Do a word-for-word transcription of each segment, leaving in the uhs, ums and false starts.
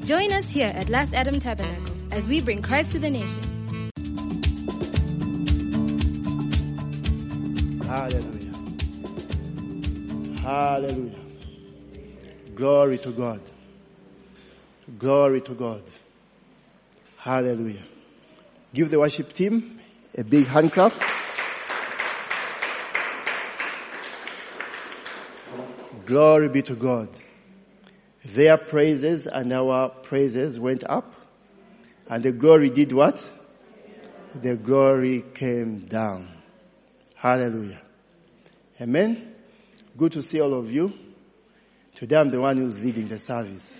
Join us here at Last Adam Tabernacle as we bring Christ to the nations. Hallelujah. Hallelujah. Glory to God. Glory to God. Hallelujah. Give the worship team a big hand clap. Glory be to God. Their praises and our praises went up, and the glory did what? The glory came down. Hallelujah. Amen. Good to see all of you. Today I'm the one who's leading the service.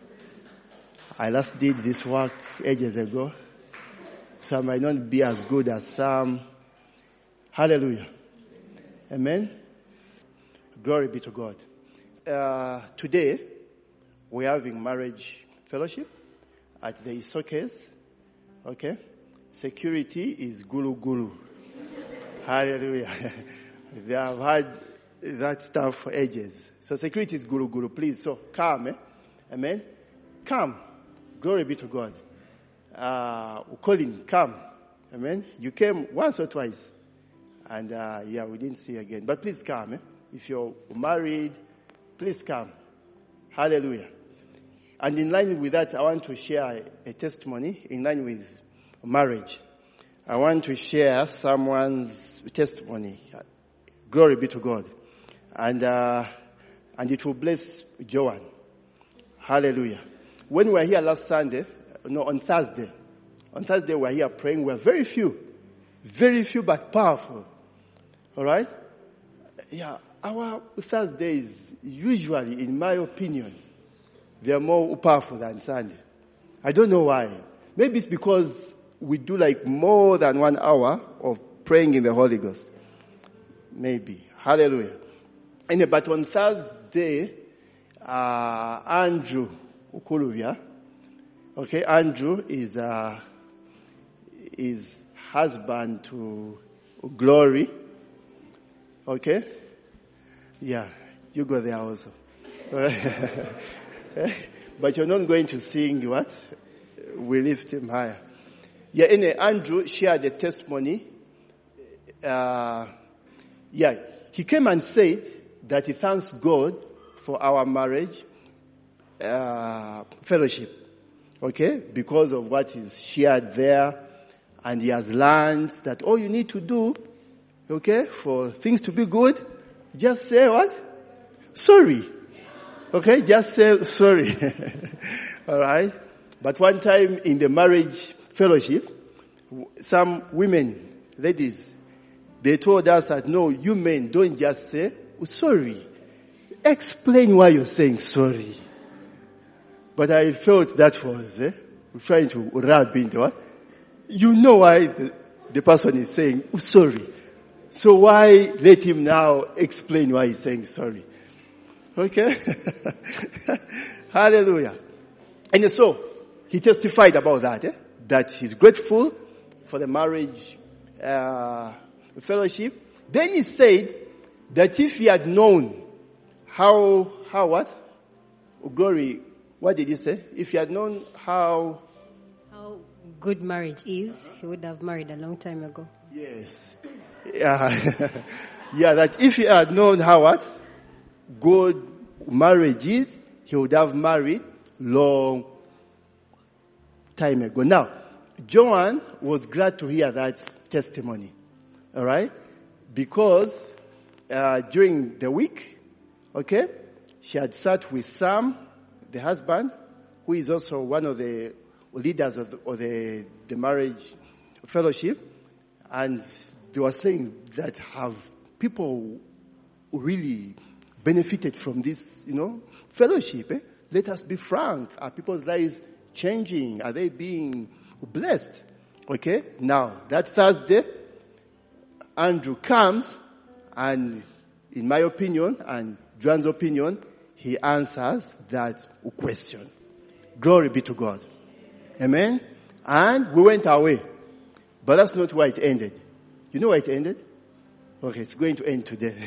I last did this work ages ago, so I might not be as good as some. Hallelujah. Amen. Glory be to God. Uh, today, we're having marriage fellowship at the Isokes. Okay? Security is gulu gulu. Hallelujah. They have had that stuff for ages. So security is gulu gulu. Please, so come. Eh? Amen? Come. Glory be to God. Uh, Colin, come. Amen? You came once or twice. And uh, yeah, we didn't see you again. But please come. Eh? If you're married, please come. Hallelujah. And in line with that, I want to share a testimony in line with marriage. I want to share someone's testimony. Glory be to God. And uh, and it will bless Joanne. Hallelujah. When we were here last Sunday, no, on Thursday, on Thursday we were here praying. We were very few. Very few but powerful. All right? Yeah. Our Thursdays, usually, in my opinion, they are more powerful than Sunday. I don't know why. Maybe it's because we do like more than one hour of praying in the Holy Ghost. Maybe. Hallelujah. Anyway, but on Thursday, uh, Andrew Ukuluvia, okay, Andrew is, uh, is husband to Glory, okay? Yeah, you go there also. But you're not going to sing what? We lift him higher. Yeah, anyway, Andrew shared a testimony. Uh, yeah, he came and said that he thanks God for our marriage uh, fellowship. Okay? Because of what is shared there. And he has learned that all you need to do, okay, for things to be good, just say what? Sorry. Okay, just say sorry. All right. But one time in the marriage fellowship, some women, ladies, they told us that no, you men don't just say sorry. Explain why you're saying sorry. But I felt that was eh, trying to rub into what? You know why the, the person is saying sorry. So why let him now explain why he's saying sorry? Okay? Hallelujah. And so, he testified about that, eh? That he's grateful for the marriage uh, fellowship. Then he said that if he had known how, how what? Oh, Glory, what did he say? If he had known how... How good marriage is, he would have married a long time ago. Yes. Yeah, yeah. That if he had known how what good marriage is, he would have married long time ago. Now, Joanne was glad to hear that testimony. All right, because uh, during the week, okay, she had sat with Sam, the husband, who is also one of the leaders of the, of the, the marriage fellowship, and they were saying that have people really benefited from this, you know, fellowship. Eh? Let us be frank. Are people's lives changing? Are they being blessed? Okay. Now, that Thursday, Andrew comes and, in my opinion and Joan's opinion, he answers that question. Glory be to God. Amen. And we went away. But that's not where it ended. You know where it ended? Okay, it's going to end today.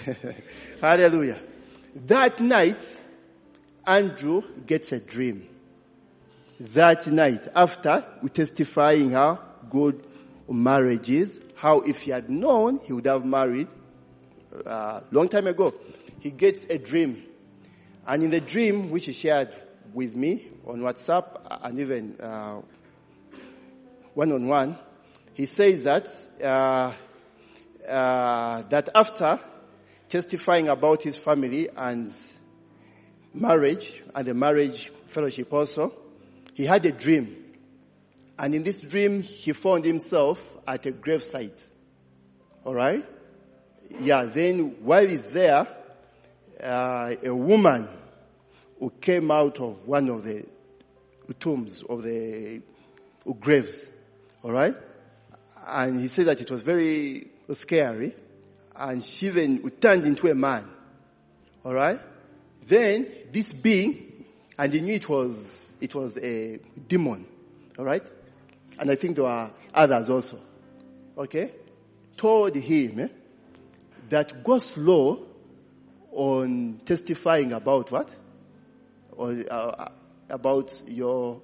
Hallelujah. That night, Andrew gets a dream. that night after testifying how good marriage is, how if he had known, he would have married a uh, long time ago. He gets a dream. And in the dream, which he shared with me on WhatsApp and even uh, one-on-one, he says that uh, uh, that after testifying about his family and marriage, and the marriage fellowship also, he had a dream. And in this dream, he found himself at a gravesite. All right? Yeah, then while he's there, uh, a woman who came out of one of the tombs, of the graves. All right? And he said that it was very scary. And she even turned into a man. All right? Then this being, and he knew it was it was a demon. All right? And I think there were others also. Okay? Told him eh, that go slow on testifying about what? Or uh, about your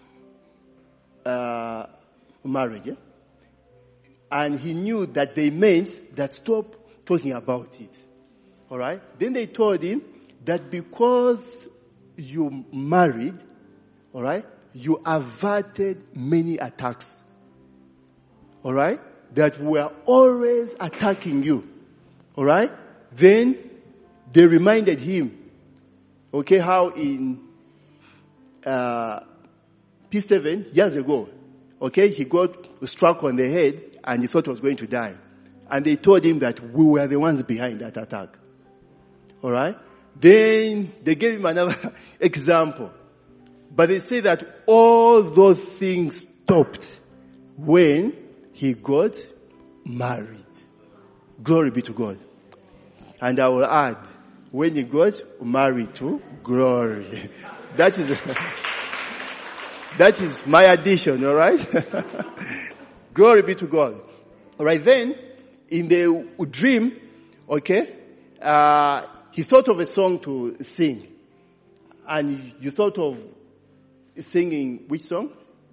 uh, marriage. Eh? And he knew that they meant that stop talking about it. All right? Then they told him that because you married, all right, you averted many attacks. All right? That were always attacking you. All right? Then they reminded him, okay, how in uh, P seven years ago, okay, he got struck on the head and he thought he was going to die. And they told him that we were the ones behind that attack. All right? Then they gave him another example. But they say that all those things stopped when he got married. Glory be to God. And I will add, when he got married to glory. That is, that is my addition, all right? Glory be to God. All right, then, in the dream, okay, uh, he thought of a song to sing. And you thought of singing which song?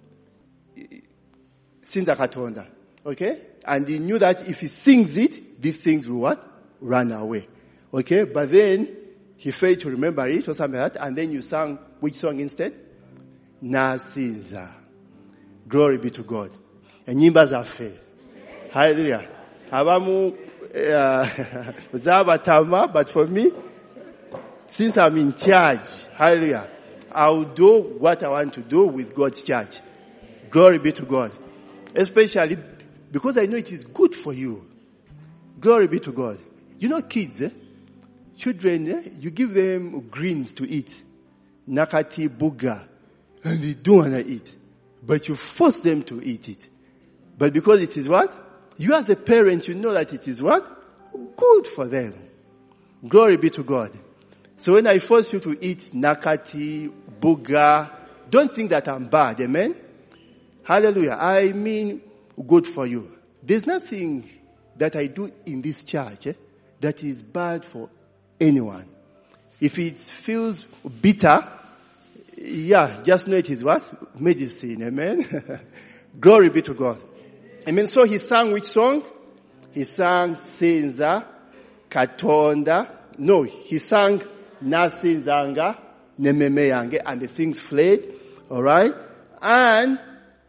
Sinza Katonda. Okay? And he knew that if he sings it, these things will what? Run away. Okay? But then he failed to remember it or something like that. And then you sang which song instead? Nasinza. Glory be to God. And nyimba za fe. Hallelujah. Abamu zabatama, but for me, since I'm in charge, hallelujah, I'll do what I want to do with God's church. Glory be to God. Especially because I know it is good for you. Glory be to God. You know kids, eh? Children, eh? You give them greens to eat. Nakati, buga. And they don't want to eat. But you force them to eat it. But because it is what? You as a parent, you know that it is what? Good for them. Glory be to God. So when I force you to eat nakati, buga, don't think that I'm bad, amen? Hallelujah. I mean good for you. There's nothing that I do in this church eh, that is bad for anyone. If it feels bitter, yeah, just know it is what? Medicine, amen? Glory be to God. Amen. So he sang which song? He sang Sinza Katonda. No, he sang Nasinzanga Nememe Yange, and the things fled. Alright? And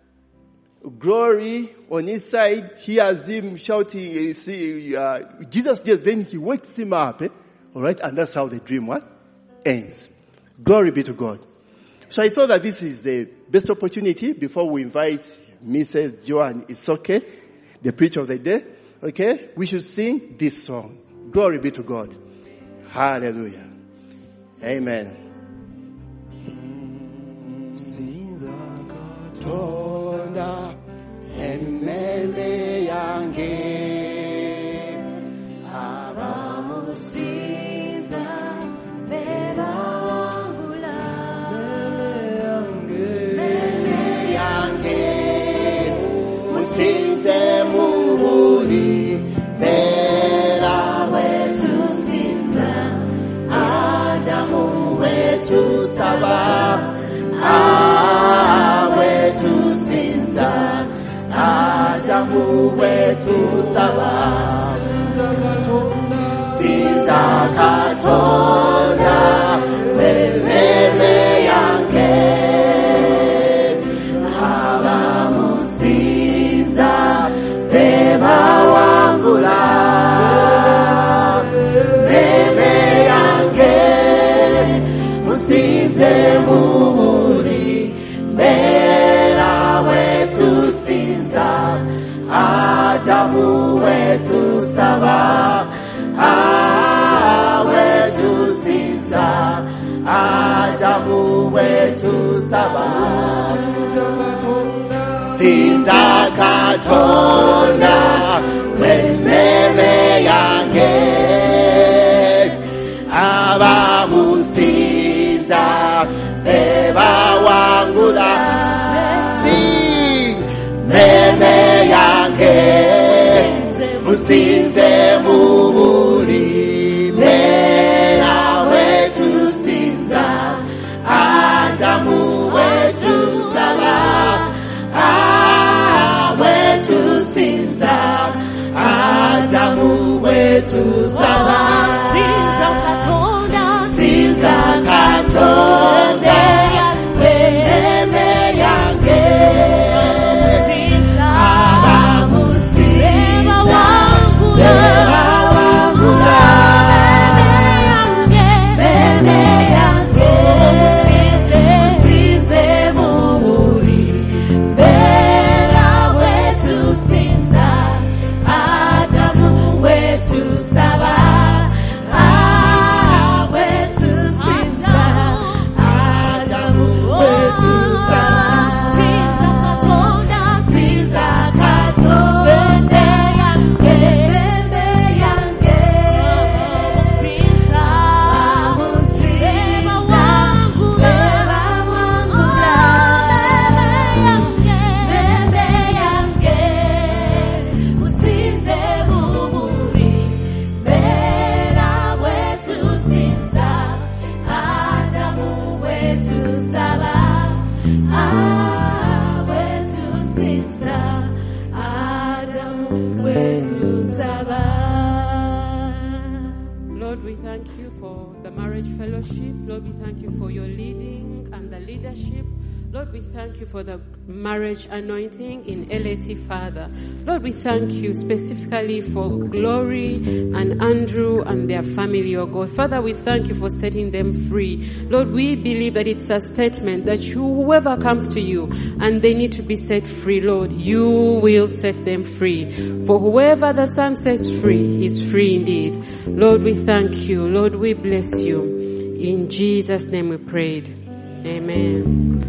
glory on his side, he has him shouting, see, uh, Jesus just, then he wakes him up. Eh? Alright? And that's how the dream what? Ends. Glory be to God. So I thought that this is the best opportunity before we invite Missus Joan Isoke, the preacher of the day. Okay? We should sing this song. Glory be to God. Hallelujah. Amen. Tonda ememe yange abamusinza bebangula meme yange musinze mubuli bera wetu sinza Adamu wetu saba ah Adamu wetu saba Sinza katonda Bebebe yange Haba musinza Beba wangula Bebe yange Musinze muburi Bera wetu sinza Adamu wetu saba Ah, wetu sinza Adamu wetu saba Sinza katonda Bebebe yange Aba musinza Beba wangula Sing Bebe yange Musinze muburi Mera wetu sinza Adamu wetu saba Ah wetu sinza Adamu wetu saba Sinza katonda Sinza katonda Bebe yange Sinza Adamu sinza Beba wangula Bebe yange Musinze muburi Bera wetu sinza Adamu wetu saba Ah wetu sinza Adamu wetu saba Sinza katonda Sinza katonda Bebe yange Sinza Beba wangula Bebe yange Musinze muburi Bera wetu sinza Adamu wetu saba Ah wetu sinza Adamu wetu saba. Lord, we thank you for the marriage fellowship. Lord, we thank you for your leading and the leadership. Lord, we thank you for the marriage anointing in L A T, Father. Lord, we thank you specifically for Glory and Andrew and their family, oh God. Father, we thank you for setting them free. Lord, we believe that it's a statement that you, whoever comes to you and they need to be set free, Lord, you will set them free. For whoever the Son sets free is free indeed. Lord, we thank you. Lord, we bless you. In Jesus' name we prayed. Amen.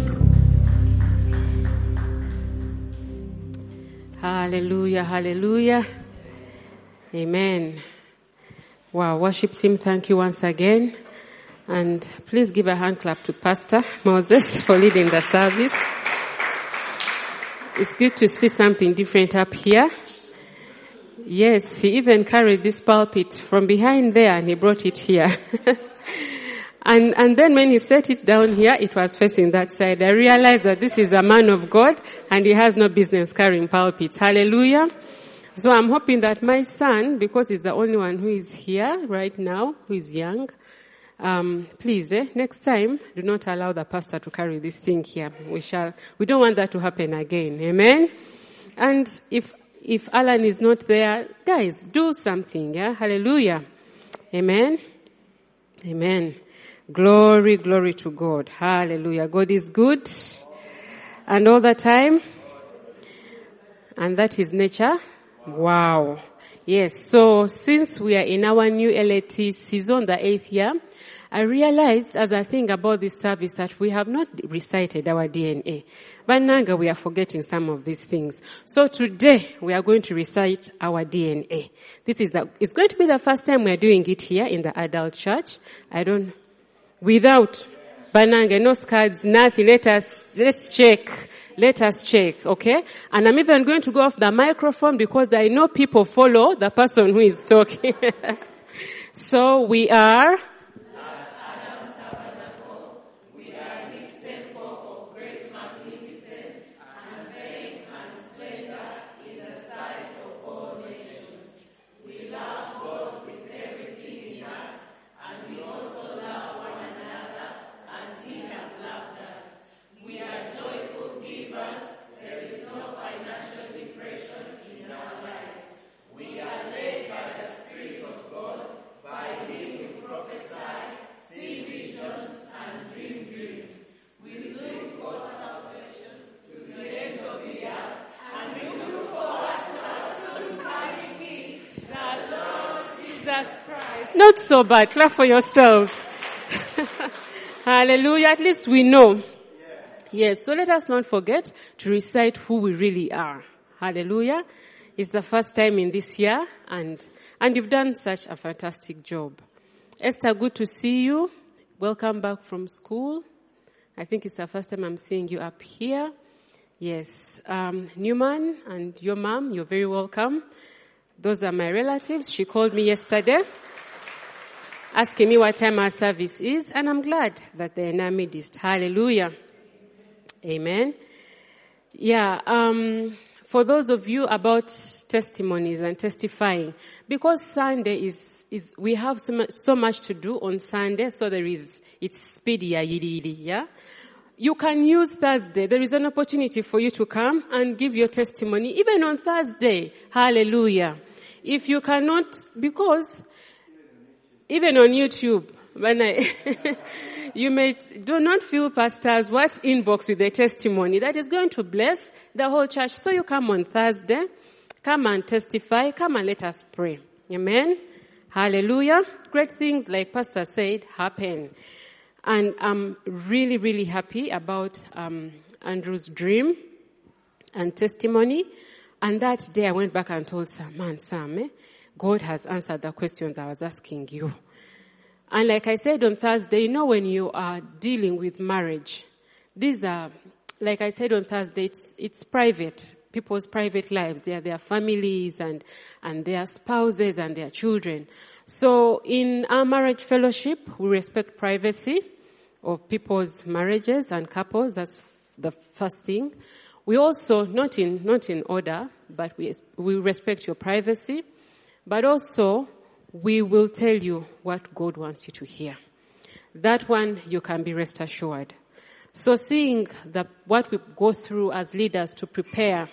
Hallelujah, hallelujah. Amen. Wow, worship team, thank you once again. And please give a hand clap to Pastor Moses for leading the service. It's good to see something different up here. Yes, he even carried this pulpit from behind there and he brought it here. And and then when he set it down here, it was facing that side. I realized that this is a man of God and he has no business carrying pulpits. Hallelujah. So I'm hoping that my son, because he's the only one who is here right now, who is young, um, please, eh, next time, do not allow the pastor to carry this thing here. We shall, we don't want that to happen again. Amen. And if, if Alan is not there, guys, do something. Yeah. Hallelujah. Amen. Amen. Glory, glory to God. Hallelujah. God is good. And all the time. And that is nature. Wow. Yes. So since we are in our new L A T season, the eighth year, I realized as I think about this service that we have not recited our D N A. But now we are forgetting some of these things. So today we are going to recite our D N A. This is the, it's going to be the first time we are doing it here in the adult church. I don't, without Bananga, no cards, nothing. Let us, let's check. Let us check, okay? And I'm even going to go off the microphone because I know people follow the person who is talking. So we are... so bad. Clap for yourselves. Hallelujah. At least we know. Yes, so let us not forget to recite who we really are. Hallelujah. It's the first time in this year, and and you've done such a fantastic job. Esther, good to see you. Welcome back from school. I think it's the first time I'm seeing you up here. Yes. Um, Newman and your mom, you're very welcome. Those are my relatives. She called me yesterday, asking me what time our service is, and I'm glad that they're in our midst. Hallelujah. Amen. Yeah, um, for those of you about testimonies and testifying, because Sunday is, is we have so much, so much to do on Sunday, so there is, it's speedy, yeah? You can use Thursday. There is an opportunity for you to come and give your testimony, even on Thursday. Hallelujah. If you cannot, because even on YouTube, when I, you may, do not feel pastors what inbox with a testimony that is going to bless the whole church. So you come on Thursday, come and testify, come and let us pray. Amen. Hallelujah. Great things, like Pastor said, happen. And I'm really, really happy about um, Andrew's dream and testimony. And that day I went back and told Sam, man, Sam, eh, God has answered the questions I was asking you. And like I said on Thursday, you know, when you are dealing with marriage, these are, like I said on Thursday, it's, it's private, people's private lives. They are their families and, and their spouses and their children. So in our marriage fellowship, we respect privacy of people's marriages and couples. That's the first thing. We also, not in, not in order, but we, we respect your privacy, but also we will tell you what God wants you to hear. That one you can be rest assured. So seeing the, what we go through as leaders to prepare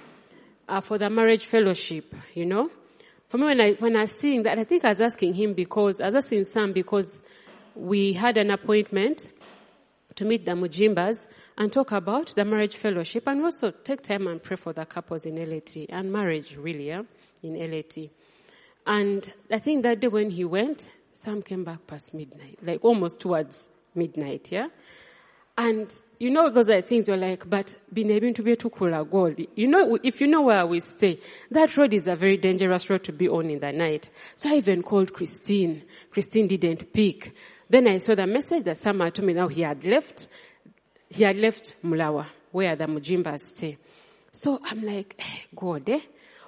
uh, for the marriage fellowship, you know, for me when I, when I was seeing that, I think I was asking him because, I was asking Sam because we had an appointment to meet the Mujimbas and talk about the marriage fellowship and also take time and pray for the couples in L A T and marriage really, yeah, in L A T. And I think that day when he went, Sam came back past midnight, like almost towards midnight, yeah? And you know, those are things you're like, but being able to be to Kula Gold, you know, if you know where we stay, that road is a very dangerous road to be on in the night. So I even called Christine. Christine didn't pick. Then I saw the message that Sam had told me now he had left, he had left Mulawa, where the Mujimbas stay. So I'm like, eh, God, eh?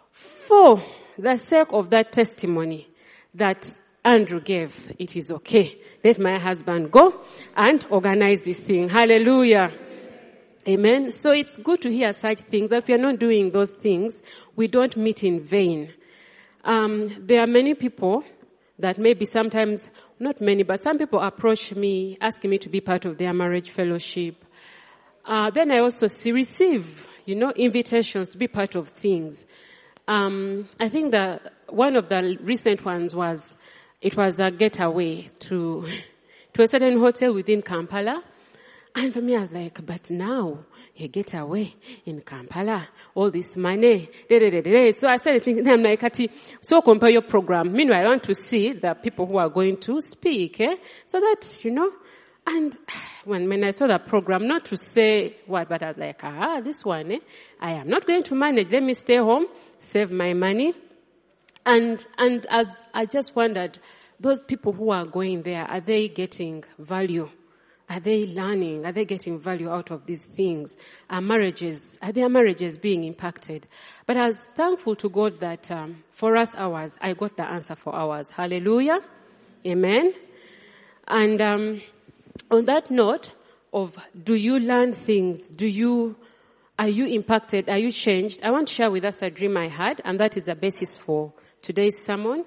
For the sake of that testimony that Andrew gave, it is okay. Let my husband go and organize this thing. Hallelujah. Amen. So it's good to hear such things, that we are not doing those things. We don't meet in vain. Um, there are many people that maybe sometimes, not many, but some people approach me asking me to be part of their marriage fellowship. Uh, then I also see, receive, you know, invitations to be part of things. Um, I think that one of the recent ones was, it was a getaway to, to a certain hotel within Kampala. And for me, I was like, but now, a getaway in Kampala, all this money, da, da, da, da. So I started thinking, I'm like, so compare your program. Meanwhile, I want to see the people who are going to speak, eh? So that, you know, and when, when I saw the program, not to say what, but I was like, ah, this one, eh? I am not going to manage. Let me stay home, save my money. And, and as I just wondered, those people who are going there, are they getting value? Are they learning? Are they getting value out of these things? Are marriages, are their marriages being impacted? But I was thankful to God that um, for us ours, I got the answer for ours. Hallelujah. Amen. And um, on that note of, do you learn things? Do you, are you impacted? Are you changed? I want to share with us a dream I had, and that is the basis for today's sermon.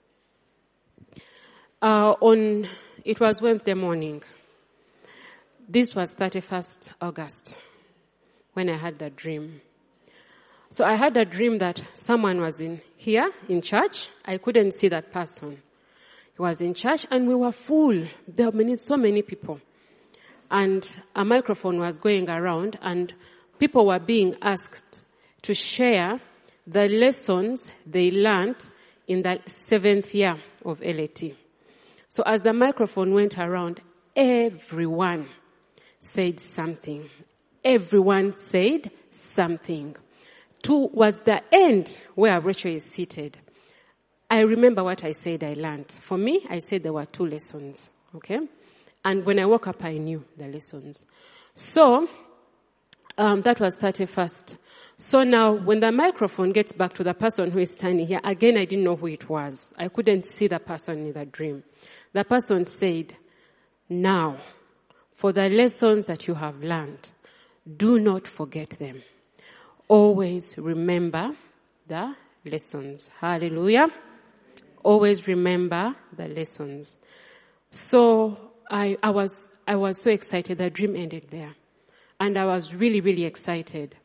Uh, on, it was Wednesday morning. This was thirty-first August when I had that dream. So I had a dream that someone was in here in church. I couldn't see that person. He was in church and we were full. There were many, so many people. And a microphone was going around and people were being asked to share the lessons they learned in the seventh year of L A T. So as the microphone went around, everyone said something. Everyone said something. Towards the end, where Rachel is seated, I remember what I said I learned. For me, I said there were two lessons, okay? And when I woke up, I knew the lessons. So, um, that was thirty-first. So now, when the microphone gets back to the person who is standing here, again, I didn't know who it was. I couldn't see the person in the dream. The person said, now, for the lessons that you have learned, do not forget them. Always remember the lessons. Hallelujah. Always remember the lessons. So I, I was, I was so excited. The dream ended there. And I was really, really excited.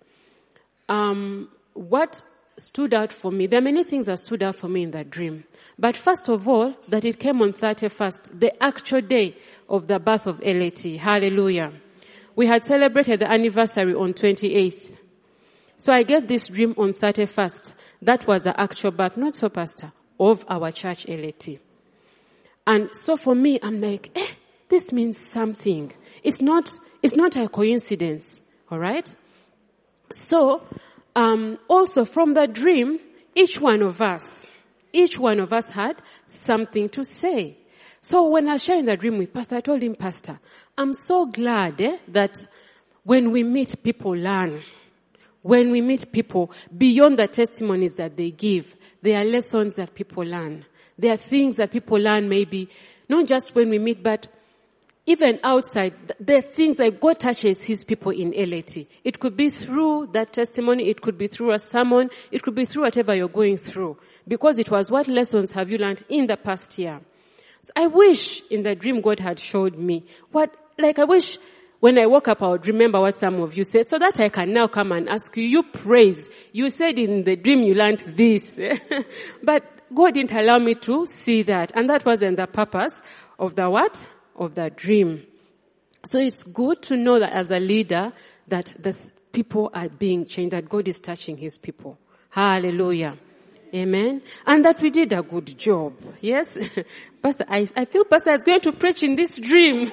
Um, what stood out for me, there are many things that stood out for me in that dream. But first of all, that it came on thirty-first, the actual day of the birth of L A T. Hallelujah. We had celebrated the anniversary on twenty-eighth. So I get this dream on thirty-first. That was the actual birth, not so, Pastor, of our church L A T. And so for me, I'm like, eh, this means something. It's not, it's not a coincidence. All right? So, um, also from the dream, each one of us, each one of us had something to say. So when I was sharing the dream with Pastor, I told him, Pastor, I'm so glad eh, that when we meet, people learn. When we meet people, beyond the testimonies that they give, there are lessons that people learn. There are things that people learn maybe, not just when we meet, but even outside. There are things that God touches His people in L A T. It could be through that testimony, it could be through a sermon, it could be through whatever you're going through. Because it was, what lessons have you learned in the past year? So I wish in the dream God had showed me what, like I wish when I woke up I would remember what some of you said so that I can now come and ask you, you praise. You said in the dream you learned this. But God didn't allow me to see that. And that wasn't the purpose of the what? Of the dream. So it's good to know that as a leader that the th- people are being changed, that God is touching His people. Hallelujah. Amen. And that we did a good job. Yes? Pastor, I, I feel Pastor is going to preach in this dream.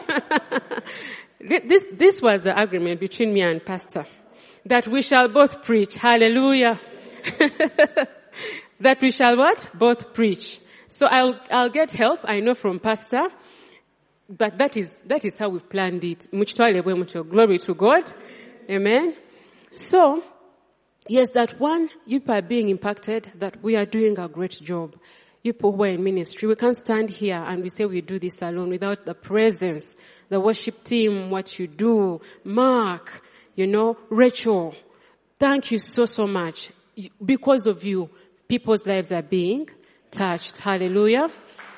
this, this was the agreement between me and Pastor. That we shall both preach. Hallelujah. That we shall what? Both preach. So I'll, I'll get help, I know, from Pastor. But that is, that is how we've planned it. Glory to God. Amen. So, yes, that one, you are being impacted, that we are doing a great job. You people who are in ministry, we can't stand here and we say we do this alone without the presence, the worship team, what you do, Mark, you know, Rachel. Thank you so, so much. Because of you, people's lives are being touched. Hallelujah.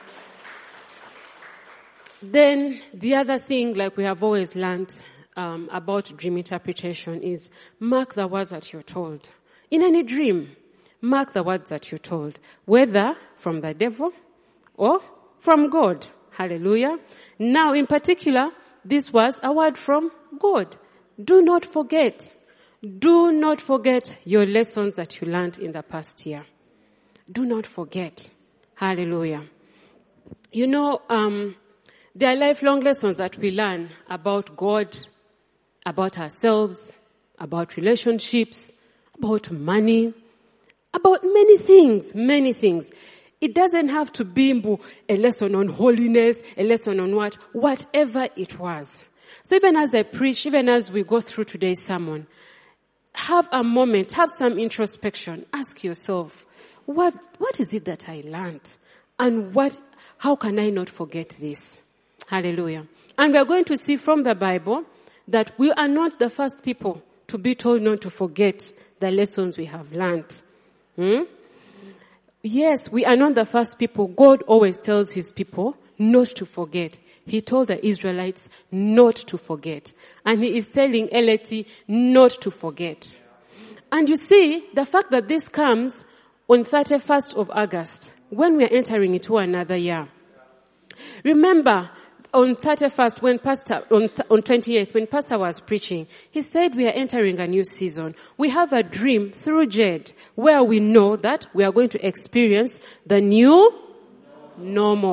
Then the other thing, like we have always learned um, about dream interpretation, is mark the words that you're told. In any dream, mark the words that you're told, whether from the devil or from God. Hallelujah. Now, in particular, this was a word from God. Do not forget. Do not forget your lessons that you learned in the past year. Do not forget. Hallelujah. You know, um, there are lifelong lessons that we learn about God, about ourselves, about relationships, about money, about many things, many things. It doesn't have to be a lesson on holiness, a lesson on what, whatever it was. So even as I preach, even as we go through today's sermon, have a moment, have some introspection. Ask yourself, what, what is it that I learned? And what, how can I not forget this? Hallelujah. And we are going to see from the Bible that we are not the first people to be told not to forget the lessons we have learned. Hmm? Yes, we are not the first people. God always tells His people not to forget. He told the Israelites not to forget. And He is telling L A T not to forget. And you see, the fact that this comes on thirty-first of August, when we are entering into another year. Remember, on thirty-first, when Pastor, on, on twenty-eighth, when Pastor was preaching, he said we are entering a new season. We have a dream through Jed, where we know that we are going to experience the new normal.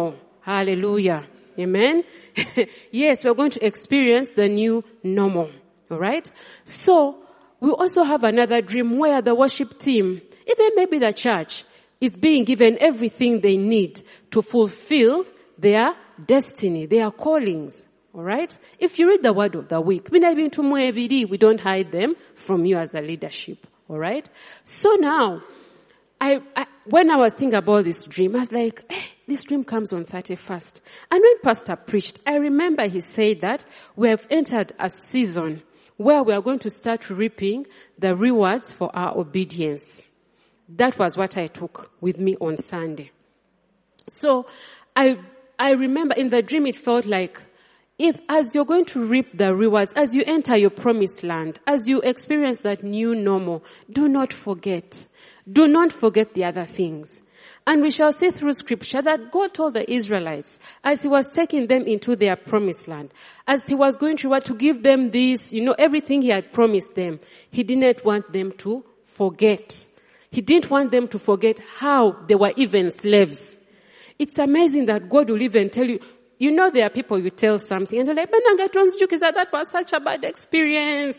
Hallelujah. Amen. Yes, we're going to experience the new normal. All right. So we also have another dream where the worship team, even maybe the church, is being given everything they need to fulfill their destiny, their callings. All right. If you read the word of the week, we don't hide them from you as a leadership. All right. So now, I, I when I was thinking about this dream, I was like, eh, this dream comes on thirty-first. And when Pastor preached, I remember he said that we have entered a season where we are going to start reaping the rewards for our obedience. That was what I took with me on Sunday. So I I remember in the dream it felt like if as you're going to reap the rewards, as you enter your promised land, as you experience that new normal, do not forget. Do not forget the other things. And we shall see through scripture that God told the Israelites as he was taking them into their promised land, as he was going to what to give them this, you know, everything he had promised them, he didn't want them to forget. He didn't want them to forget how they were even slaves. It's amazing that God will even tell you, you know, there are people you tell something and they're like, that was such a bad experience.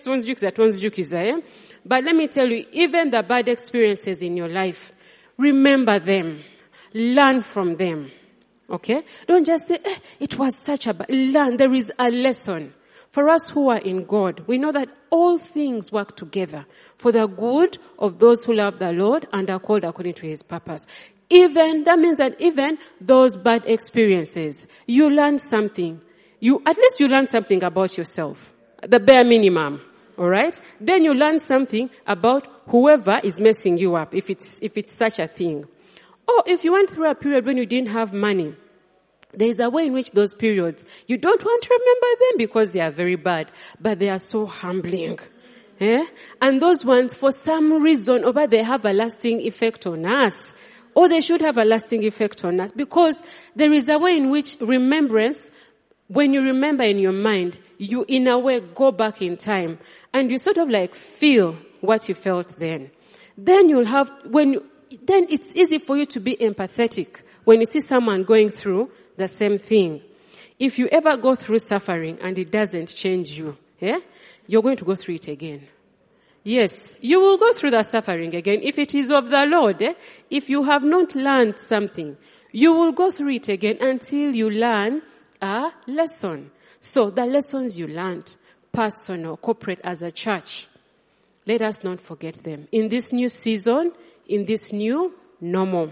But let me tell you, even the bad experiences in your life, remember them. Learn from them. Okay? Don't just say, eh, it was such a bad, learn. There is a lesson. For us who are in God, we know that all things work together for the good of those who love the Lord and are called according to his purpose. Even, that means that even those bad experiences, you learn something. You, at least you learn something about yourself. The bare minimum. Alright? Then you learn something about whoever is messing you up, if it's, if it's such a thing. Or if you went through a period when you didn't have money, there is a way in which those periods, you don't want to remember them because they are very bad, but they are so humbling. Eh? And those ones, for some reason, or they have a lasting effect on us. Or they should have a lasting effect on us because there is a way in which remembrance, when you remember in your mind, you in a way go back in time and you sort of like feel what you felt then. Then you'll have, when you, then it's easy for you to be empathetic when you see someone going through the same thing. If you ever go through suffering and it doesn't change you, yeah, you're going to go through it again. Yes, you will go through the suffering again if it is of the Lord. Eh? If you have not learned something, you will go through it again until you learn a lesson. So the lessons you learned, personal, corporate, as a church, let us not forget them. In this new season, in this new normal.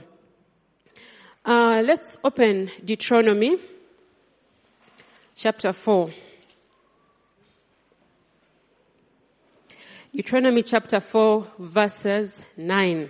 Uh, let's open Deuteronomy chapter four. Deuteronomy chapter four, verses nine.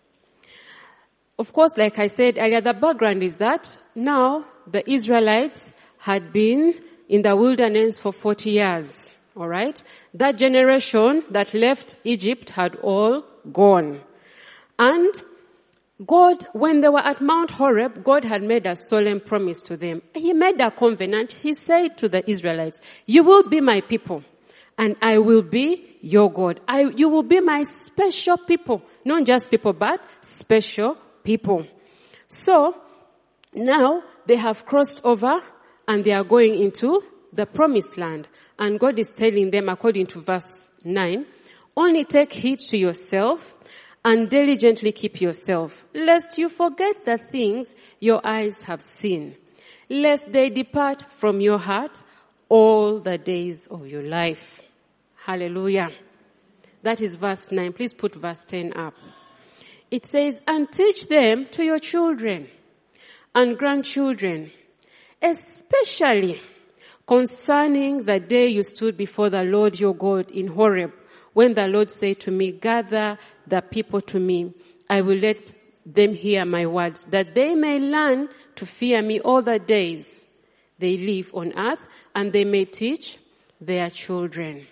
Of course, like I said earlier, the background is that now the Israelites had been in the wilderness for forty years. All right? That generation that left Egypt had all gone. And God, when they were at Mount Horeb, God had made a solemn promise to them. He made a covenant. He said to the Israelites, you will be my people. And I will be your God. I, you will be my special people. Not just people, but special people. So, now they have crossed over and they are going into the promised land. And God is telling them, according to verse nine, only take heed to yourself and diligently keep yourself, lest you forget the things your eyes have seen, lest they depart from your heart all the days of your life. Hallelujah. That is verse nine. Please put verse ten up. It says, and teach them to your children and grandchildren, especially concerning the day you stood before the Lord your God in Horeb, when the Lord said to me, gather the people to me. I will let them hear my words, that they may learn to fear me all the days they live on earth, and they may teach their children.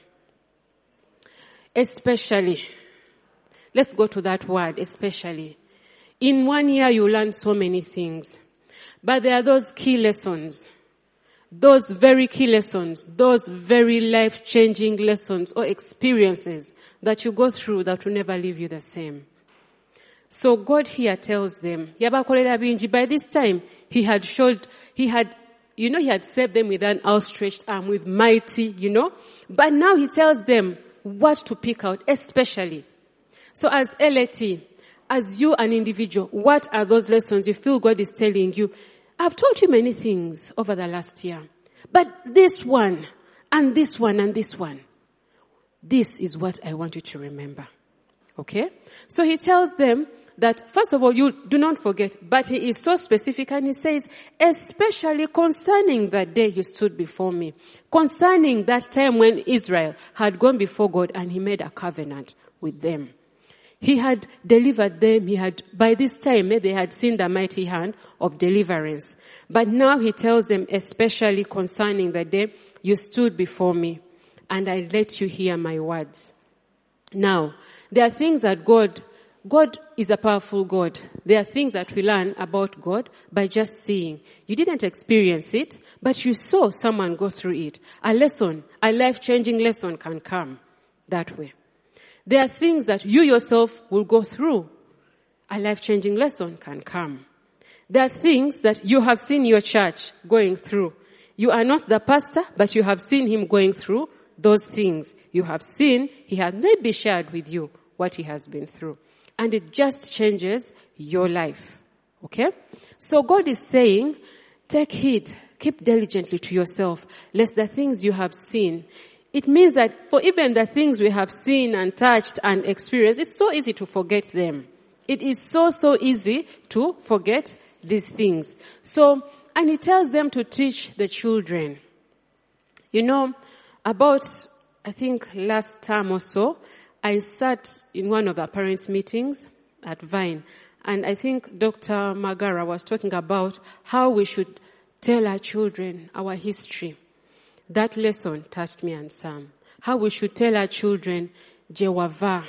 Especially. Let's go to that word, especially. In one year you learn so many things. But there are those key lessons. Those very key lessons. Those very life-changing lessons or experiences that you go through that will never leave you the same. So God here tells them, yabakolera bingi. By this time, he had showed, he had, you know, he had saved them with an outstretched arm, with mighty, you know. But now he tells them what to pick out, especially. So as L A T, as you an individual, what are those lessons you feel God is telling you? I've told you many things over the last year. But this one, and this one, and this one, this is what I want you to remember. Okay? So he tells them that, first of all, you do not forget, but he is so specific and he says, especially concerning that day you stood before me, concerning that time when Israel had gone before God and he made a covenant with them. He had delivered them. He had, by this time, they had seen the mighty hand of deliverance. But now he tells them, especially concerning the day you stood before me, and I let you hear my words. Now, there are things that God, God is a powerful God. There are things that we learn about God by just seeing. You didn't experience it, but you saw someone go through it. A lesson, a life-changing lesson can come that way. There are things that you yourself will go through. A life-changing lesson can come. There are things that you have seen your church going through. You are not the pastor, but you have seen him going through those things. You have seen, he has maybe shared with you what he has been through. And it just changes your life. Okay? So God is saying, take heed, keep diligently to yourself, lest the things you have seen. It means that for even the things we have seen and touched and experienced, it's so easy to forget them. It is so, so easy to forget these things. So, and he tells them to teach the children. You know, about, I think last term or so, I sat in one of the parents' meetings at Vine, and I think Doctor Magara was talking about how we should tell our children our history. That lesson touched me and Sam. How we should tell our children, Jewava.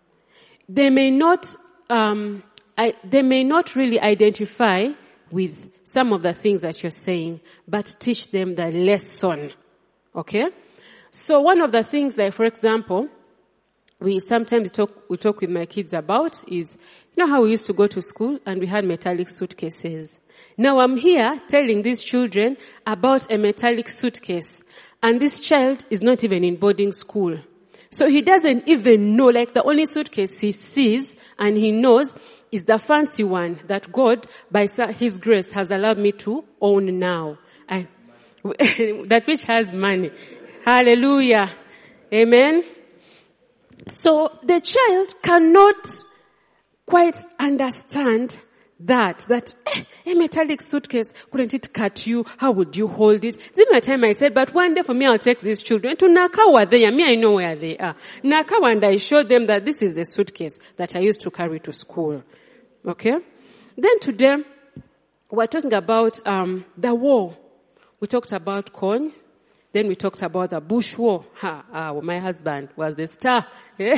They may not, um, I, they may not really identify with some of the things that you're saying, but teach them the lesson. Okay? So one of the things that, for example, we sometimes talk, we talk with my kids about is, you know how we used to go to school and we had metallic suitcases. Now I'm here telling these children about a metallic suitcase. And this child is not even in boarding school. So he doesn't even know, like the only suitcase he sees and he knows is the fancy one that God, by his grace, has allowed me to own now. I, that which has money. Hallelujah. Amen. So the child cannot quite understand that, that, eh, a metallic suitcase, couldn't it cut you? How would you hold it? Then my time I said, but one day for me I'll take these children to Nakawa. They are, me I know where they are. Nakawa, and I showed them that this is the suitcase that I used to carry to school. Okay? Then today, we're talking about, um, the war. We talked about corn. Then we talked about the Bush War. Ha, ah, well, my husband was the star.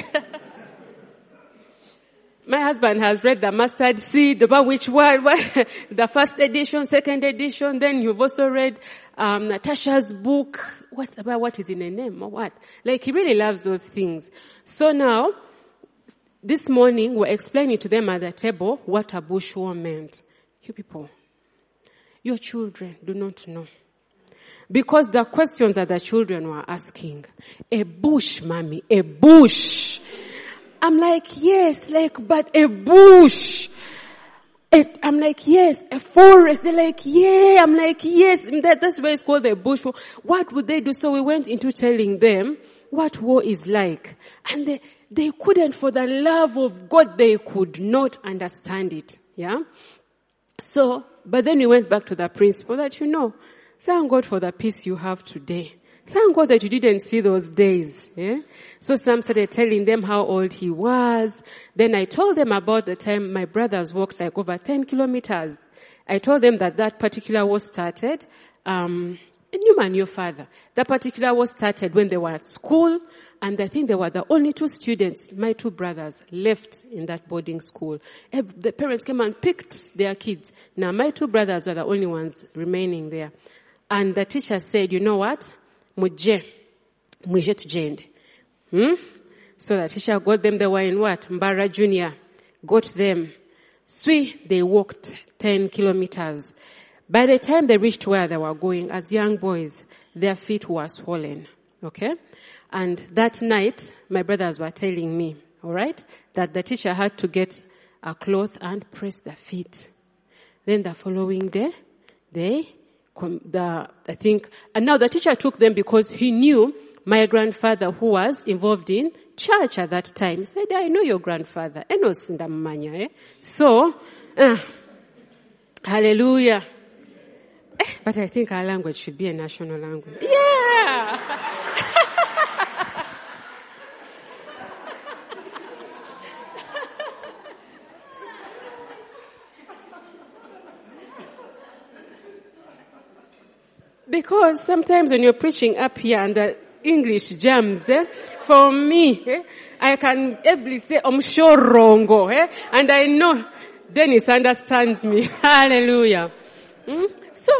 My husband has read the mustard seed, about which one, the first edition, second edition. Then you've also read um, Natasha's book. What about what is in a name or what? Like he really loves those things. So now, this morning we're explaining to them at the table what a bush war meant. You people, your children do not know. Because the questions that the children were asking, a bush, mommy, a bush. I'm like, yes, like, but a bush. It, I'm like, yes, a forest. They're like, yeah. I'm like, yes. That, that's why it's called a bush war. What would they do? So we went into telling them what war is like. And they, they couldn't, for the love of God, they could not understand it. Yeah? So, but then we went back to the principle that, you know, thank God for the peace you have today. Thank God that you didn't see those days. Yeah? So Sam started telling them how old he was. Then I told them about the time my brothers walked like over ten kilometers. I told them that that particular war started, um, you and your father. That particular war started when they were at school, and I think they were the only two students, my two brothers, left in that boarding school. The parents came and picked their kids. Now my two brothers were the only ones remaining there. And the teacher said, you know what? Muje, muje tujende. Hmm? So the teacher got them, they were in what? Mbara Junior. got them. Sweet, they walked ten kilometers. By the time they reached where they were going, as young boys, their feet were swollen. Okay? And that night, my brothers were telling me, all right, that the teacher had to get a cloth and press their feet. Then the following day, they, the, I think, and now the teacher took them because he knew my grandfather who was involved in church at that time. He said, I know your grandfather. So, uh, hallelujah. But I think our language should be a national language. Yeah! Because sometimes when you're preaching up here and the English jams, eh, for me, eh, I can easily say, I'm sure wrongo, eh, and I know Dennis understands me. Hallelujah. Mm? So,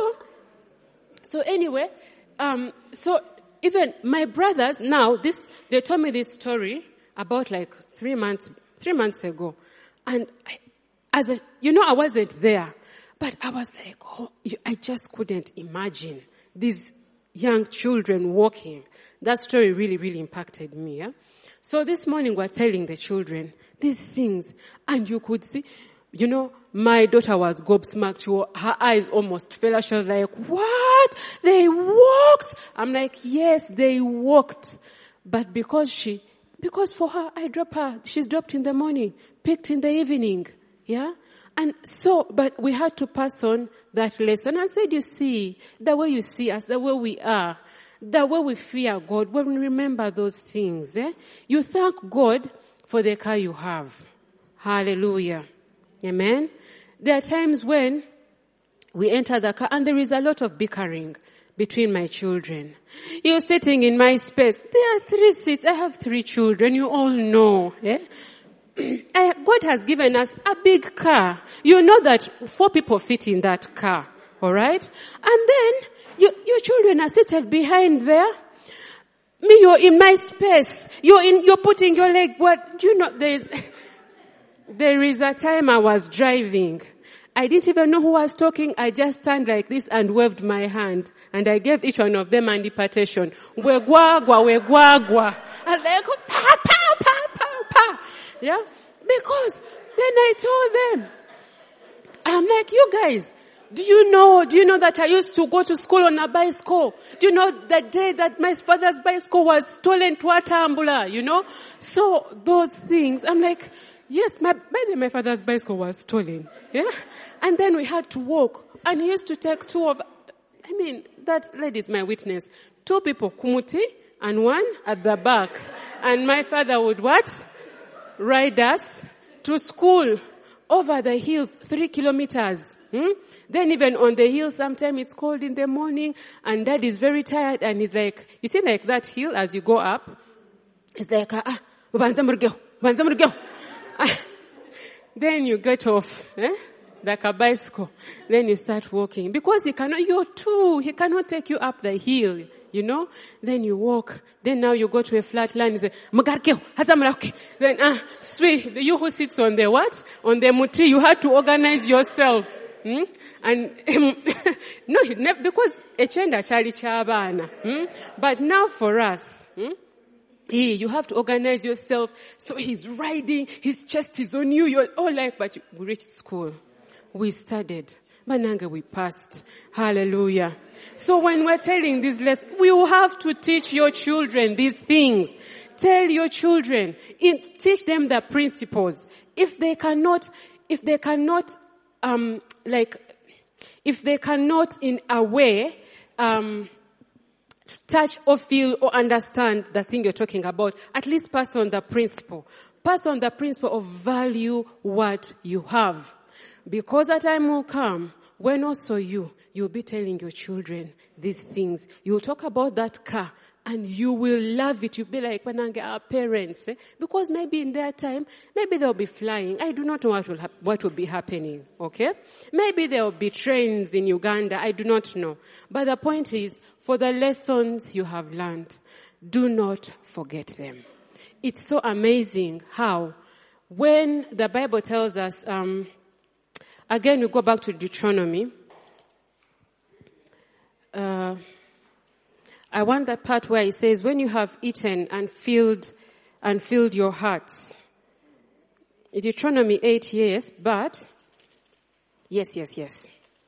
so anyway, um, so even my brothers now, this, they told me this story about like three months, three months ago. And I, as a, you know, I wasn't there, but I was like, oh, I just couldn't imagine these young children walking. That story really, really impacted me. Yeah? So this morning we're telling the children these things, and you could see, you know, my daughter was gobsmacked. She, her eyes almost fell. She was like, what? They walked? I'm like, yes, they walked. But because she, because for her, I drop her. She's dropped in the morning, picked in the evening. Yeah? And so, but we had to pass on that lesson. I said, you see, the way you see us, the way we are, the way we fear God, when we remember those things, eh? You thank God for the car you have. Hallelujah. Amen. There are times when we enter the car and there is a lot of bickering between my children. You're sitting in my space. There are three seats. I have three children. You all know. Eh? God has given us a big car. You know that four people fit in that car. All right? And then you, your children are seated behind there. Me, you're in my space. You're in, you're putting your leg, what, you know, there is, there is a time I was driving. I didn't even know who was talking. I just turned like this and waved my hand. And I gave each one of them an impartation. Wegwagwa, wegwagwa. And they go, pa, pa, pa, pa, pa. Yeah? Because then I told them, I'm like, you guys, do you know, do you know that I used to go to school on a bicycle? Do you know the day that my father's bicycle was stolen to Atambula, you know? So those things, I'm like, yes, my, by the my father's bicycle was stolen. Yeah? And then we had to walk. And he used to take two of, I mean, that lady is my witness. Two people, Kumuti, and one at the back. And my father would what? Ride us to school over the hills, three kilometers. Hmm? Then even on the hill, sometimes it's cold in the morning and dad is very tired and he's like, you see like that hill as you go up? It's like, ah, ah. Then you get off, eh? Like a bicycle. Then you start walking. Because he cannot, you're two, he cannot take you up the hill. You know? Then you walk. Then now you go to a flat line and say, then, ah, sweet, you who sits on the what? On the muti, you have to organize yourself. Hmm? And, no, because echenda chali chabana. Hmm? But now for us, hmm? Hey, you have to organize yourself. So he's riding, his chest is on you, you're all like, but we reached school. We studied. Bananga, we passed. Hallelujah. So when we're telling these lessons, we will have to teach your children these things. Tell your children, in, teach them the principles. If they cannot, if they cannot, um, like, if they cannot in a way, um, touch or feel or understand the thing you're talking about, at least pass on the principle. Pass on the principle of value what you have. Because a time will come when also you, you'll be telling your children these things. You'll talk about that car and you will love it. You'll be like, our parents, eh? Because maybe in their time, maybe they'll be flying. I do not know what will, hap- what will be happening, okay? Maybe there'll be trains in Uganda. I do not know. But the point is, for the lessons you have learned, do not forget them. It's so amazing how when the Bible tells us, um, again, we go back to Deuteronomy. Uh, I want that part where it says, when you have eaten and filled, and filled your hearts. Deuteronomy eight, yes, but, yes, yes, yes.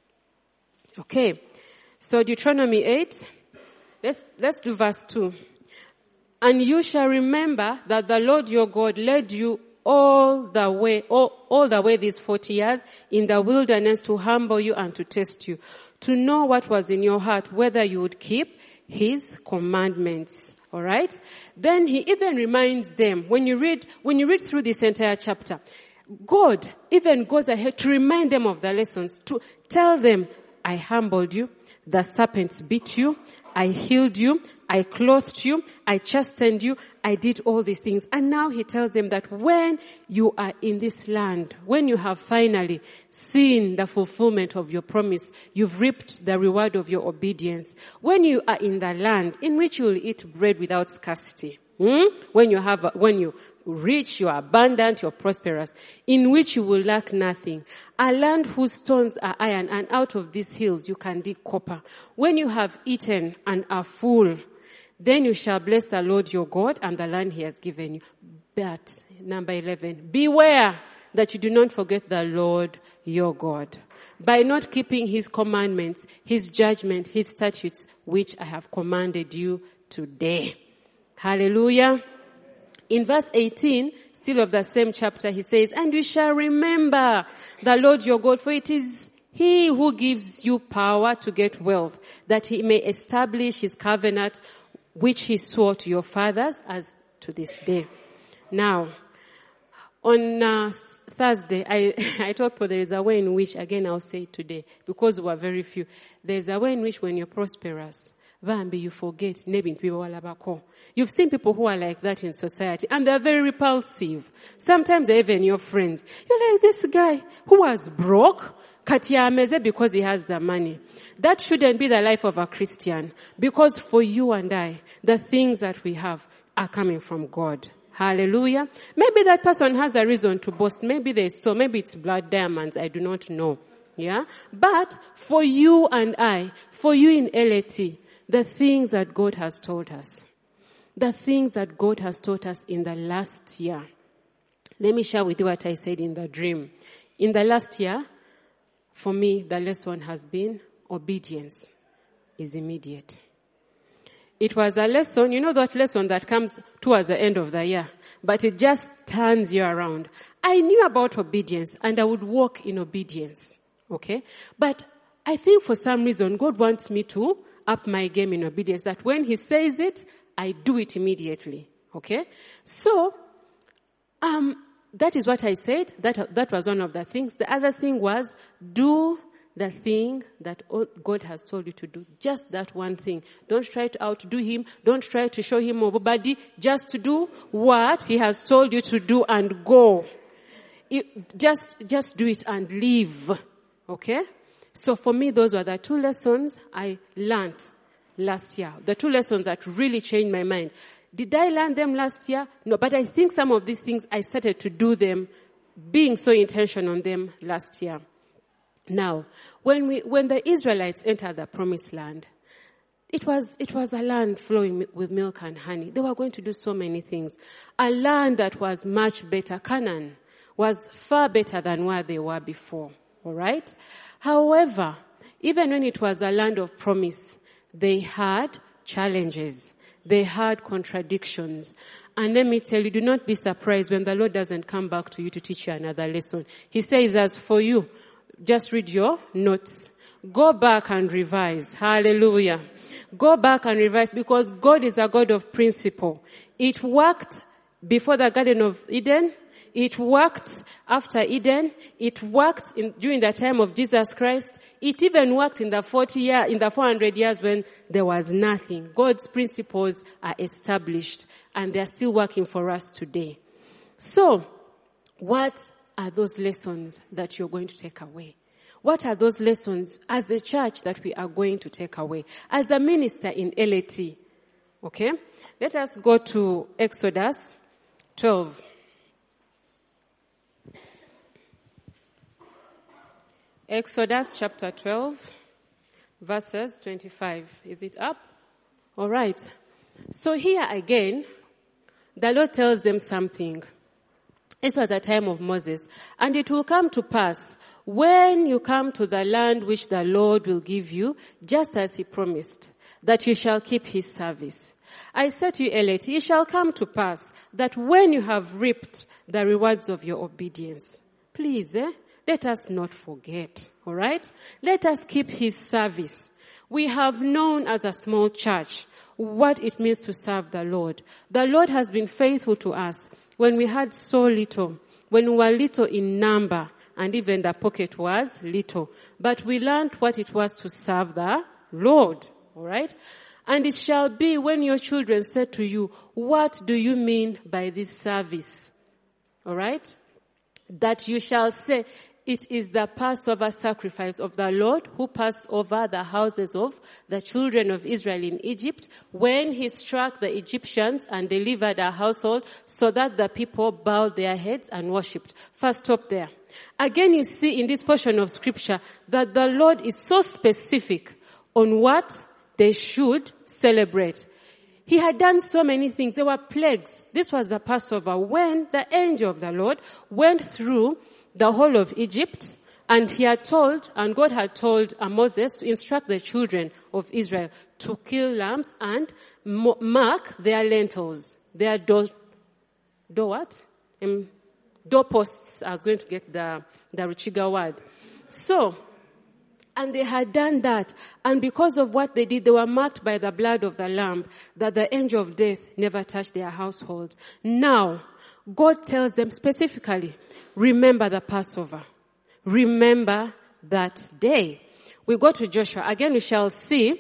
Okay. So Deuteronomy eight, let's, let's do verse two. And you shall remember that the Lord your God led you all the way, all, all the way these forty years in the wilderness to humble you and to test you, to know what was in your heart, whether you would keep his commandments. All right? Then he even reminds them, when you read, when you read through this entire chapter, God even goes ahead to remind them of the lessons, to tell them, I humbled you, the serpents bit you, I healed you, I clothed you, I chastened you, I did all these things. And now he tells them that when you are in this land, when you have finally seen the fulfillment of your promise, you've reaped the reward of your obedience. When you are in the land in which you will eat bread without scarcity, hmm? when you have, when you rich, you are abundant, you're prosperous, in which you will lack nothing. A land whose stones are iron, and out of these hills you can dig copper. When you have eaten and are full, then you shall bless the Lord your God and the land he has given you. But, number eleven, beware that you do not forget the Lord your God, by not keeping his commandments, his judgment, his statutes, which I have commanded you today. Hallelujah. In verse eighteen, still of the same chapter, he says, and you shall remember the Lord your God, for it is he who gives you power to get wealth, that he may establish his covenant, which he swore to your fathers as to this day. Now, on uh, Thursday, I, I told people there is a way in which, again I'll say it today, because we are very few, there is a way in which when you're prosperous, Vambi, you forget. You've seen people who are like that in society, and they're very repulsive. Sometimes they're even your friends. You're like, this guy who was broke, Katiameze, because he has the money. That shouldn't be the life of a Christian, because for you and I, the things that we have are coming from God. Hallelujah. Maybe that person has a reason to boast. Maybe they stole. Maybe it's blood diamonds. I do not know. Yeah. But for you and I, for you in L A T, the things that God has told us, the things that God has taught us in the last year. Let me share with you what I said in the dream. In the last year, for me, the lesson has been obedience is immediate. It was a lesson, you know that lesson that comes towards the end of the year, but it just turns you around. I knew about obedience and I would walk in obedience. Okay? But I think for some reason God wants me to up my game in obedience, that when he says it, I do it immediately. Okay? So, um, that is what I said. That, that was one of the things. The other thing was, do the thing that God has told you to do. Just that one thing. Don't try to outdo him. Don't try to show him more body. Just to do what he has told you to do and go. It, just, just do it and leave. Okay? So for me, those were the two lessons I learned last year. The two lessons that really changed my mind. Did I learn them last year? No, but I think some of these things I started to do them, being so intentional on them last year. Now, when we, when the Israelites entered the promised land, it was, it was a land flowing with milk and honey. They were going to do so many things. A land that was much better. Canaan was far better than where they were before. All right? However, even when it was a land of promise, they had challenges. They had contradictions. And let me tell you, do not be surprised when the Lord doesn't come back to you to teach you another lesson. He says, as for you, just read your notes. Go back and revise. Hallelujah. Go back and revise, because God is a God of principle. It worked before the Garden of Eden. It worked after Eden. It worked in, during the time of Jesus Christ. It even worked in the forty year, in the four hundred years when there was nothing. God's principles are established and they're still working for us today. So, what are those lessons that you're going to take away? What are those lessons as a church that we are going to take away? As a minister in L A T. Okay? Let us go to Exodus twelve. Exodus chapter twelve, verses twenty-five. Is it up? All right. So here again, the Lord tells them something. This was the time of Moses. And it will come to pass when you come to the land which the Lord will give you, just as he promised, that you shall keep his service. I said to you, Elect, it shall come to pass that when you have reaped the rewards of your obedience, please, eh, let us not forget, all right? Let us keep his service. We have known as a small church what it means to serve the Lord. The Lord has been faithful to us when we had so little, when we were little in number, and even the pocket was little. But we learned what it was to serve the Lord, all right? And it shall be when your children say to you, what do you mean by this service? All right? That you shall say, it is the Passover sacrifice of the Lord who passed over the houses of the children of Israel in Egypt when he struck the Egyptians and delivered our household so that the people bowed their heads and worshipped. First stop there. Again, you see in this portion of scripture that the Lord is so specific on what they should celebrate. He had done so many things. There were plagues. This was the Passover when the angel of the Lord went through the whole of Egypt, and he had told, and God had told uh, Moses to instruct the children of Israel to kill lambs and mo- mark their lentils, their door, door what? Um, doorposts. I was going to get the, the Ruchiga word. So, and they had done that, and because of what they did, they were marked by the blood of the lamb, that the angel of death never touched their households. Now, God tells them specifically, remember the Passover. Remember that day. We go to Joshua. Again, we shall see,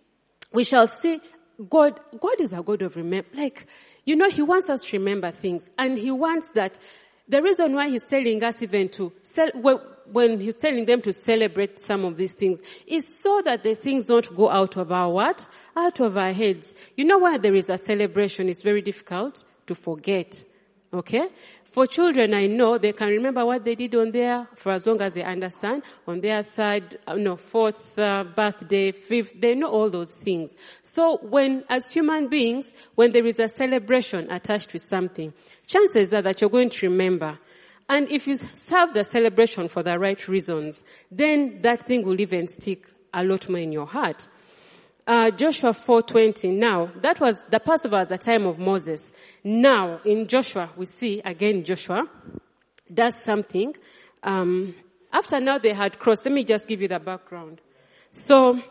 we shall see God, God is a God of remember. Like, you know, he wants us to remember things. And he wants that, the reason why he's telling us even to, when he's telling them to celebrate some of these things, is so that the things don't go out of our what? Out of our heads. You know, where there is a celebration, it's very difficult to forget. Okay? For children, I know they can remember what they did on their, for as long as they understand, on their third, uh, no, fourth uh, birthday, fifth, they know all those things. So when, as human beings, when there is a celebration attached to something, chances are that you're going to remember. And if you serve the celebration for the right reasons, then that thing will even stick a lot more in your heart. Uh, Joshua four twenty. Now, that was, the Passover was the time of Moses. Now, in Joshua, we see, again, Joshua does something. Um, after now they had crossed, let me just give you the background. So,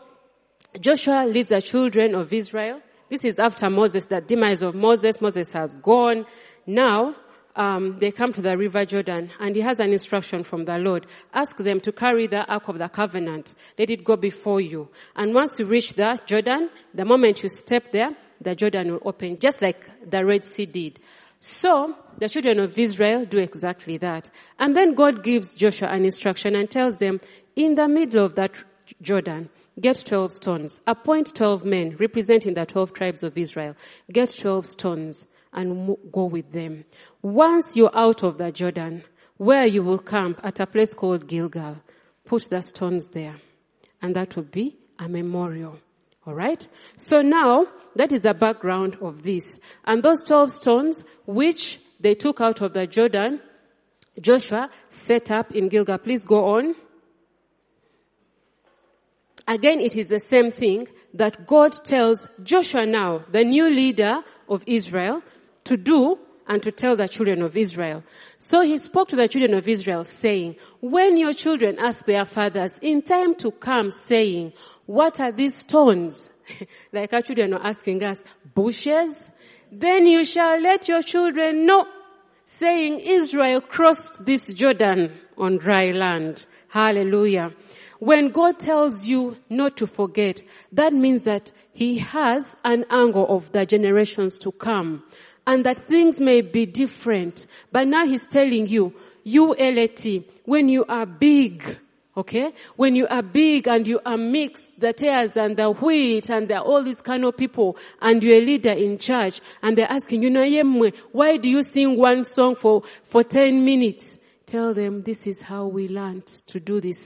Joshua leads the children of Israel. This is after Moses, the demise of Moses. Moses has gone. Now, Um, they come to the river Jordan, and he has an instruction from the Lord. Ask them to carry the Ark of the Covenant. Let it go before you. And once you reach the Jordan, the moment you step there, the Jordan will open, just like the Red Sea did. So, the children of Israel do exactly that. And then God gives Joshua an instruction and tells them, in the middle of that Jordan, get twelve stones. Appoint twelve men representing the twelve tribes of Israel. Get twelve stones and go with them. Once you're out of the Jordan, where you will camp at a place called Gilgal, put the stones there. And that will be a memorial. All right? So now, that is the background of this. And those twelve stones, which they took out of the Jordan, Joshua set up in Gilgal. Please go on. Again, it is the same thing that God tells Joshua now, the new leader of Israel, to do and to tell the children of Israel. So he spoke to the children of Israel saying, when your children ask their fathers in time to come saying, what are these stones? Like our children are asking us, bushes? Then you shall let your children know, saying, Israel crossed this Jordan on dry land. Hallelujah. When God tells you not to forget, that means that he has an angle of the generations to come. And that things may be different. But now he's telling you, you L A T, when you are big, okay? When you are big and you are mixed, the tares and the wheat and there are all these kind of people and you're a leader in church and they're asking, you know, why do you sing one song for, for ten minutes? Tell them this is how we learned to do this.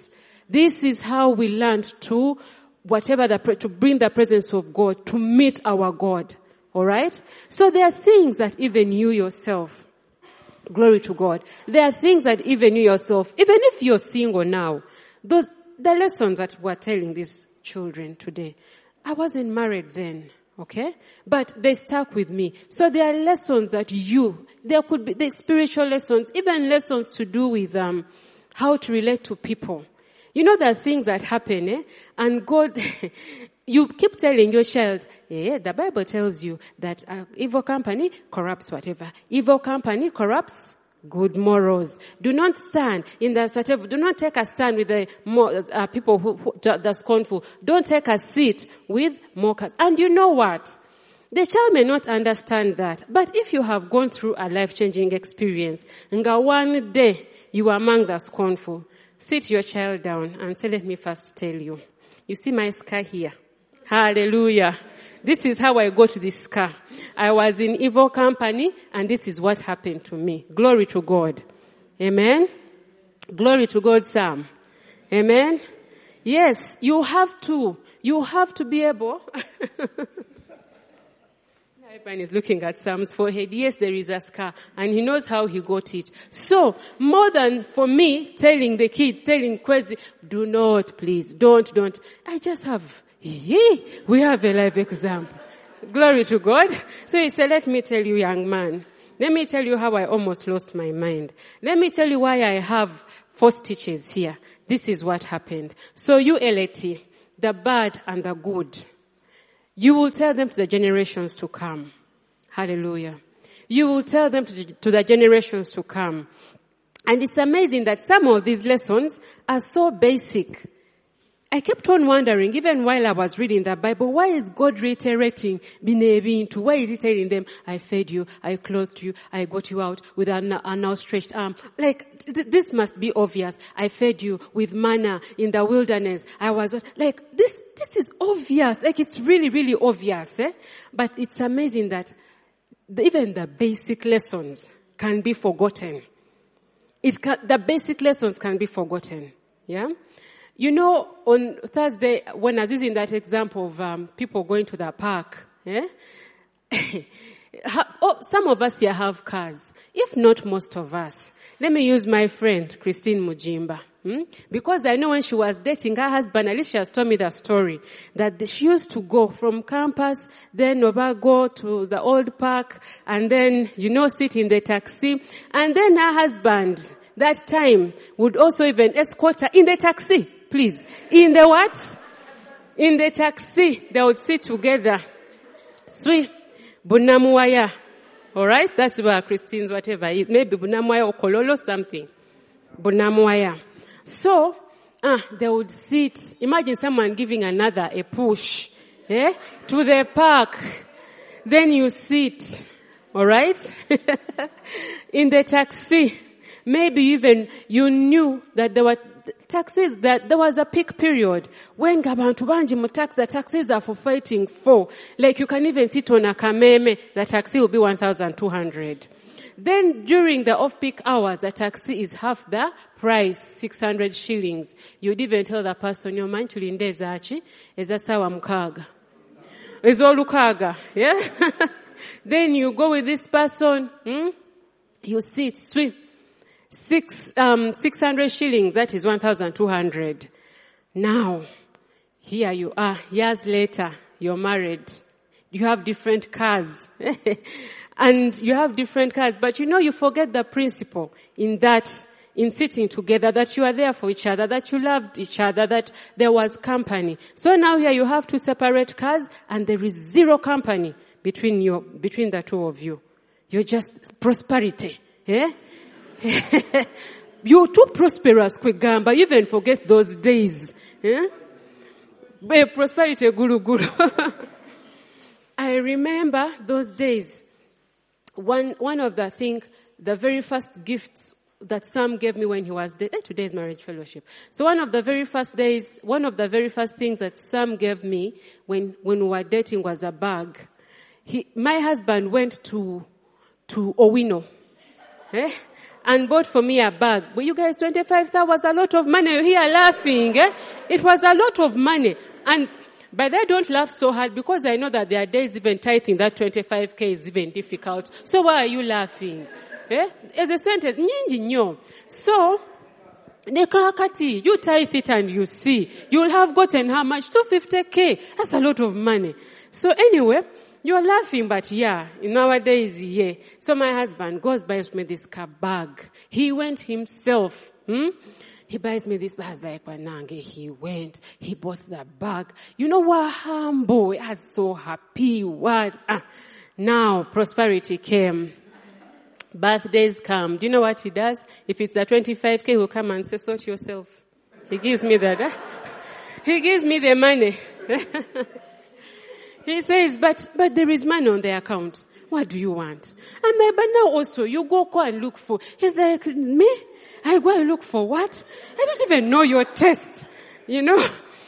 This is how we learned to whatever the, to bring the presence of God, to meet our God. Alright? So there are things that even you yourself, glory to God, there are things that even you yourself, even if you're single now, those, the lessons that we're telling these children today, I wasn't married then. Okay? But they stuck with me. So there are lessons that you, there could be the spiritual lessons, even lessons to do with, um, how to relate to people. You know, there are things that happen, eh? And God, you keep telling your child, yeah, the Bible tells you that uh, evil company corrupts whatever. Evil company corrupts good morals. Do not stand in the whatever. Do not take a stand with the more, uh, people who, who the scornful. Don't take a seat with mockers. And you know what? The child may not understand that, but if you have gone through a life-changing experience, nga one day you are among the scornful, sit your child down and say, let me first tell you. You see my scar here? Hallelujah. This is how I got this scar. I was in evil company and this is what happened to me. Glory to God. Amen. Glory to God, Sam. Amen. Yes, you have to. You have to be able. Everyone is looking at Sam's forehead. Yes, there is a scar, and he knows how he got it. So, more than for me telling the kid, telling Kwezi, do not, please, don't, don't. I just have, yeah, we have a live example. Glory to God. So he said, let me tell you, young man, let me tell you how I almost lost my mind. Let me tell you why I have four stitches here. This is what happened. So you, L A T, the bad and the good, you will tell them to the generations to come. Hallelujah. You will tell them to the, to the generations to come. And it's amazing that some of these lessons are so basic. I kept on wondering, even while I was reading the Bible, why is God reiterating Binebintu? Why is he telling them, I fed you, I clothed you, I got you out with an, an outstretched arm? Like, th- this must be obvious. I fed you with manna in the wilderness. I was, like, this, this is obvious. Like, it's really, really obvious, eh? But it's amazing that even the basic lessons can be forgotten. It can, the basic lessons can be forgotten. Yeah? You know, on Thursday, when I was using that example of um, people going to the park, eh? oh, some of us here have cars, if not most of us. Let me use my friend, Christine Mujimba. Hmm? Because I know when she was dating her husband, at least she has told me the story, that she used to go from campus, then over go to the old park, and then, you know, sit in the taxi, and then her husband, that time, would also even escort her in the taxi. Please. In the what? In the taxi. They would sit together. Sweet. Bunamuaya. Alright? That's where Christine's whatever is. Maybe Bunamuaya or Kololo something. Bunamuaya. So, ah, they would sit. Imagine someone giving another a push. Eh? To the park. Then you sit. Alright? In the taxi. Maybe even you knew that there were taxis, that there was a peak period when Gabantu Banji mu taxi, the taxis are for fighting for. Like you can even sit on a kameme, the taxi will be one thousand two hundred. Then during the off-peak hours, the taxi is half the price, six hundred shillings. You'd even tell the person, your man tulinde zachi, eza sawa mkaga. Ezo lukaga, yeah? Then you go with this person, hmm? You sit, sweet. Six, um, six hundred shillings, that is one thousand two hundred. Now, here you are, years later, you're married. You have different cars. And you have different cars, but you know, you forget the principle in that, in sitting together, that you are there for each other, that you loved each other, that there was company. So now here you have two separate cars, and there is zero company between you, between the two of you. You're just prosperity. Yeah? You're too prosperous, Kwegamba. You even forget those days. Yeah? Prosperity, guru guru. I remember those days. One, one of the, I think, the very first gifts that Sam gave me when he was dead. Eh, today's marriage fellowship. So one of the very first days, one of the very first things that Sam gave me when, when we were dating was a bag. He, my husband went to, to Owino. Eh? and bought for me a bag. But you guys, twenty-five thousand was a lot of money. You're here laughing. Eh? It was a lot of money. And but I don't laugh so hard because I know that there are days even tithing that twenty-five K is even difficult. So why are you laughing? Eh? As a sentence, nyingi nyo. So, nekakati, you tithe it and you see. You'll have gotten how much? two hundred fifty K. That's a lot of money. So anyway, you're laughing, but yeah, nowadays, yeah. So my husband goes buys me this car bag. He went himself. Hmm? He buys me this bag. I was like, Wanange, he went. He bought the bag. You know what? Humble. I was so happy. What? Ah. Now, prosperity came. Birthdays come. Do you know what he does? If it's the twenty-five K, he'll come and say, sort yourself. He gives me that. Huh? He gives me the money. He says, but, but there is money on the account. What do you want? I'm like, but now also, you go, go and look for. He's like, me? I go and look for what? I don't even know your taste. You know?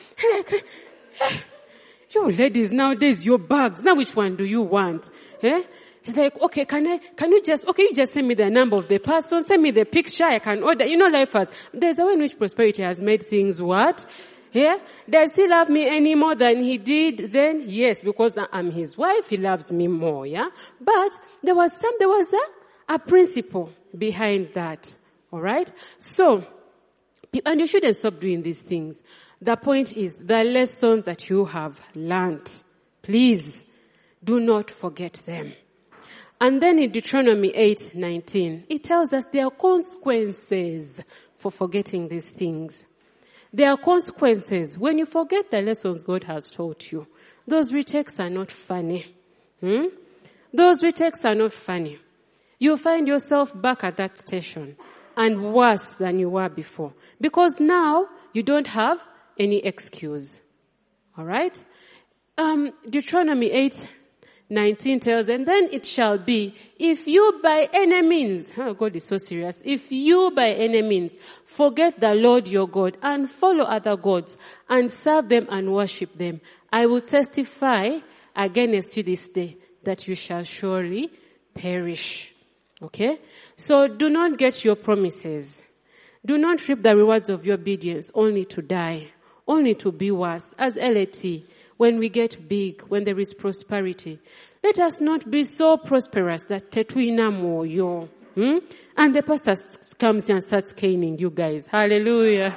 You ladies nowadays, your bags. Now which one do you want? Eh? He's like, okay, can I, can you just, okay, you just send me the number of the person, send me the picture, I can order. You know, life has, there's a way in which prosperity has made things what? Yeah? Does he love me any more than he did then? Yes, because I'm his wife, he loves me more, yeah? But there was some, there was a, a principle behind that. Alright? So, and you shouldn't stop doing these things. The point is, the lessons that you have learned, please, do not forget them. And then in Deuteronomy eight nineteen, it tells us there are consequences for forgetting these things. There are consequences when you forget the lessons God has taught you. Those retakes are not funny. Hmm? Those retakes are not funny. You find yourself back at that station and worse than you were before. Because now you don't have any excuse. Alright? Um, Deuteronomy eight nineteen tells, and then it shall be, if you by any means, oh God is so serious, if you by any means forget the Lord your God and follow other gods and serve them and worship them, I will testify against you this day that you shall surely perish. Okay? So do not get your promises. Do not reap the rewards of your obedience only to die, only to be worse. As L A T, when we get big, when there is prosperity, let us not be so prosperous that tetuina moyo. Hmm? And the pastor comes and starts caning you guys. Hallelujah.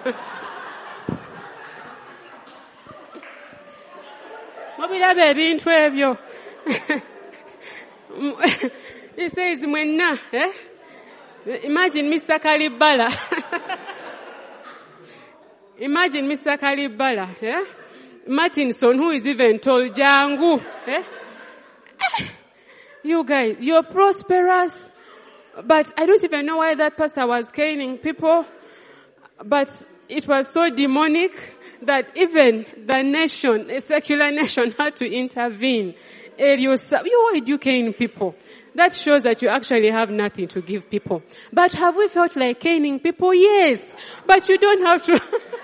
He says, Mwenna, eh? Imagine Mister Kalibala. Imagine Mister Kalibala, eh? Martinson, who is even told Jangu, eh? You guys, you're prosperous, but I don't even know why that pastor was caning people, but it was so demonic that even the nation, a secular nation, had to intervene. You, why do you cane people? That shows that you actually have nothing to give people. But have we felt like caning people? Yes. But you don't have to.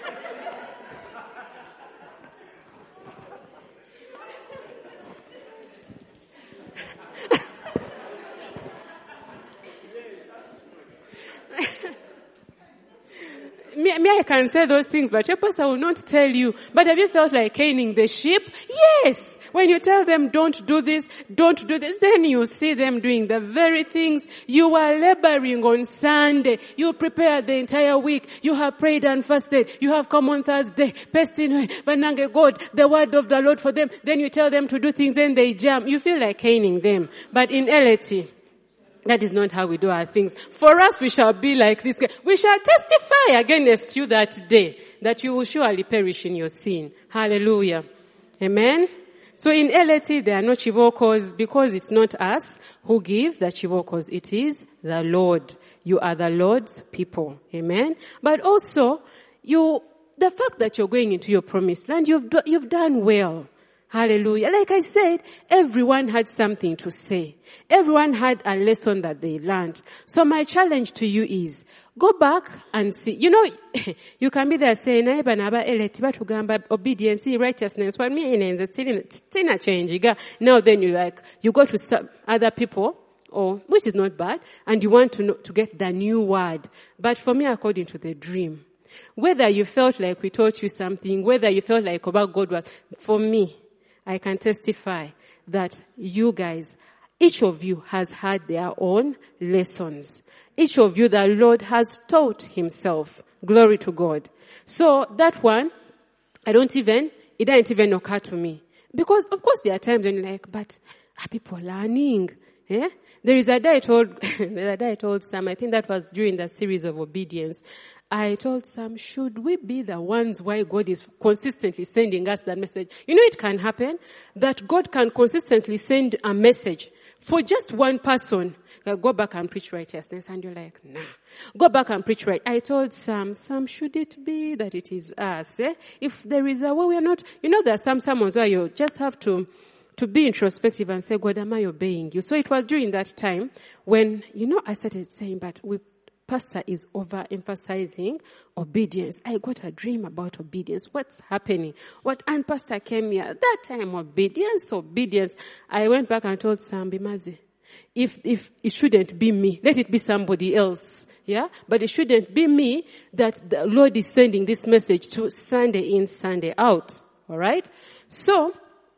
Me, me, I can say those things, but your pastor will not tell you. But have you felt like caning the sheep? Yes. When you tell them, don't do this, don't do this, then you see them doing the very things you were laboring on Sunday. You prepared the entire week. You have prayed and fasted. You have come on Thursday. Pestin, Banange God, the word of the Lord for them. Then you tell them to do things and they jump. You feel like caning them. But in L A T, that is not how we do our things. For us, we shall be like this. We shall testify against you that day that you will surely perish in your sin. Hallelujah. Amen. So in L A T, there are no chivokos because it's not us who give the chivokos. It is the Lord. You are the Lord's people. Amen. But also, you, the fact that you're going into your promised land, you've, do, you've done well. Hallelujah. Like I said, everyone had something to say. Everyone had a lesson that they learned. So my challenge to you is, go back and see. You know, you can be there saying, obedience, righteousness. Now then you like, you go to some other people or which is not bad, and you want to know, to get the new word. But for me, according to the dream, whether you felt like we taught you something, whether you felt like about God was, for me, I can testify that you guys, each of you has had their own lessons. Each of you, the Lord has taught himself. Glory to God. So that one, I don't even, it didn't even occur to me. Because of course there are times when you're like, but are people learning? Yeah? There is a day I told, the other day I told Sam, I think that was during the series of obedience. I told Sam, should we be the ones why God is consistently sending us that message? You know, it can happen that God can consistently send a message for just one person. Go back and preach righteousness. And you're like, nah. Go back and preach right. I told Sam, Sam, should it be that it is us? Eh? If there is a way we are not, you know, there are some sermons where you just have to, to be introspective and say, God, am I obeying you? So it was during that time when, you know, I started saying, but we, Pastor is overemphasizing obedience. I got a dream about obedience. What's happening? What? And Pastor came here. That time, obedience, obedience. I went back and told Sam Bimazi, if, if it shouldn't be me, let it be somebody else. Yeah? But it shouldn't be me that the Lord is sending this message to Sunday in, Sunday out. Alright? So,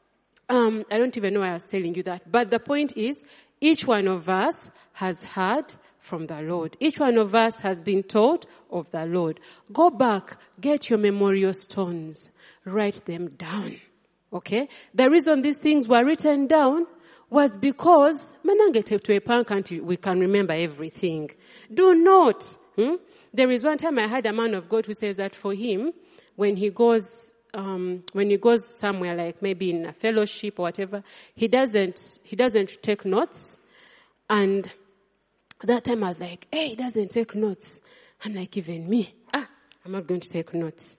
um, I don't even know why I was telling you that. But the point is, each one of us has heard from the Lord. Each one of us has been taught of the Lord. Go back, get your memorial stones, write them down. Okay? The reason these things were written down was because manangete to a punk until we can remember everything. Do not. Hmm? There is one time I had a man of God who says that for him, when he goes um when he goes somewhere like maybe in a fellowship or whatever, he doesn't he doesn't take notes. And that time I was like, hey, he doesn't take notes. I'm like, even me, ah, I'm not going to take notes.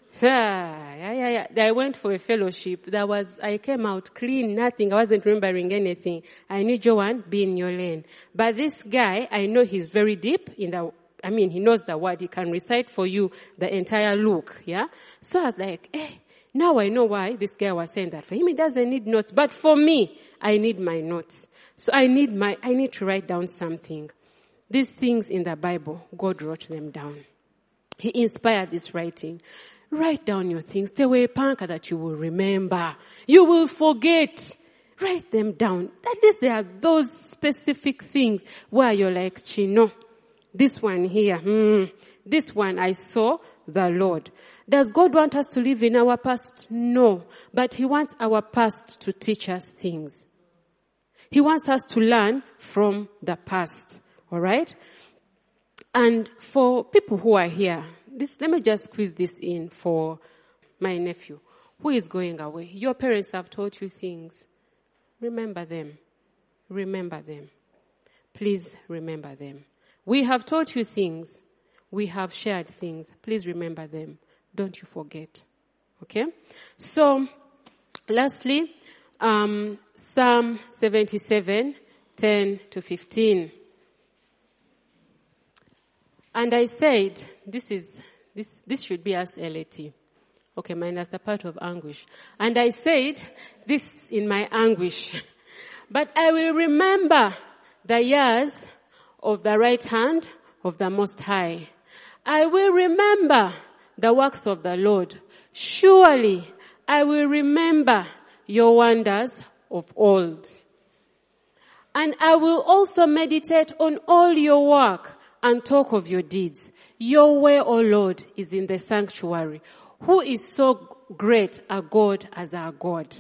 Yeah, yeah, yeah, yeah. I went for a fellowship. That was, I came out clean, nothing. I wasn't remembering anything. I knew Joanne, be in your lane. But this guy, I know he's very deep in the, I mean, he knows the word. He can recite for you the entire look, yeah? So I was like, eh, now I know why this guy was saying that. For him, he doesn't need notes. But for me, I need my notes. So I need my, I need to write down something. These things in the Bible, God wrote them down. He inspired this writing. Write down your things. They were a panka that you will remember. You will forget. Write them down. At least there are those specific things where you're like, Chino, this one here, hmm, this one I saw the Lord. Does God want us to live in our past? No. But He wants our past to teach us things. He wants us to learn from the past. All right? And for people who are here, this, let me just squeeze this in for my nephew who is going away. Your parents have taught you things. Remember them. Remember them. Please remember them. We have taught you things. We have shared things. Please remember them. Don't you forget. Okay? So, lastly, um, Psalm seventy-seven, ten to fifteen. And I said, this is, this, this should be as L A T. Okay, minus the part of anguish. And I said, this in my anguish. But I will remember the years of the right hand of the Most High. I will remember the works of the Lord. Surely I will remember your wonders of old. And I will also meditate on all your work and talk of your deeds. Your way, O Lord, is in the sanctuary. Who is so great a God as our God?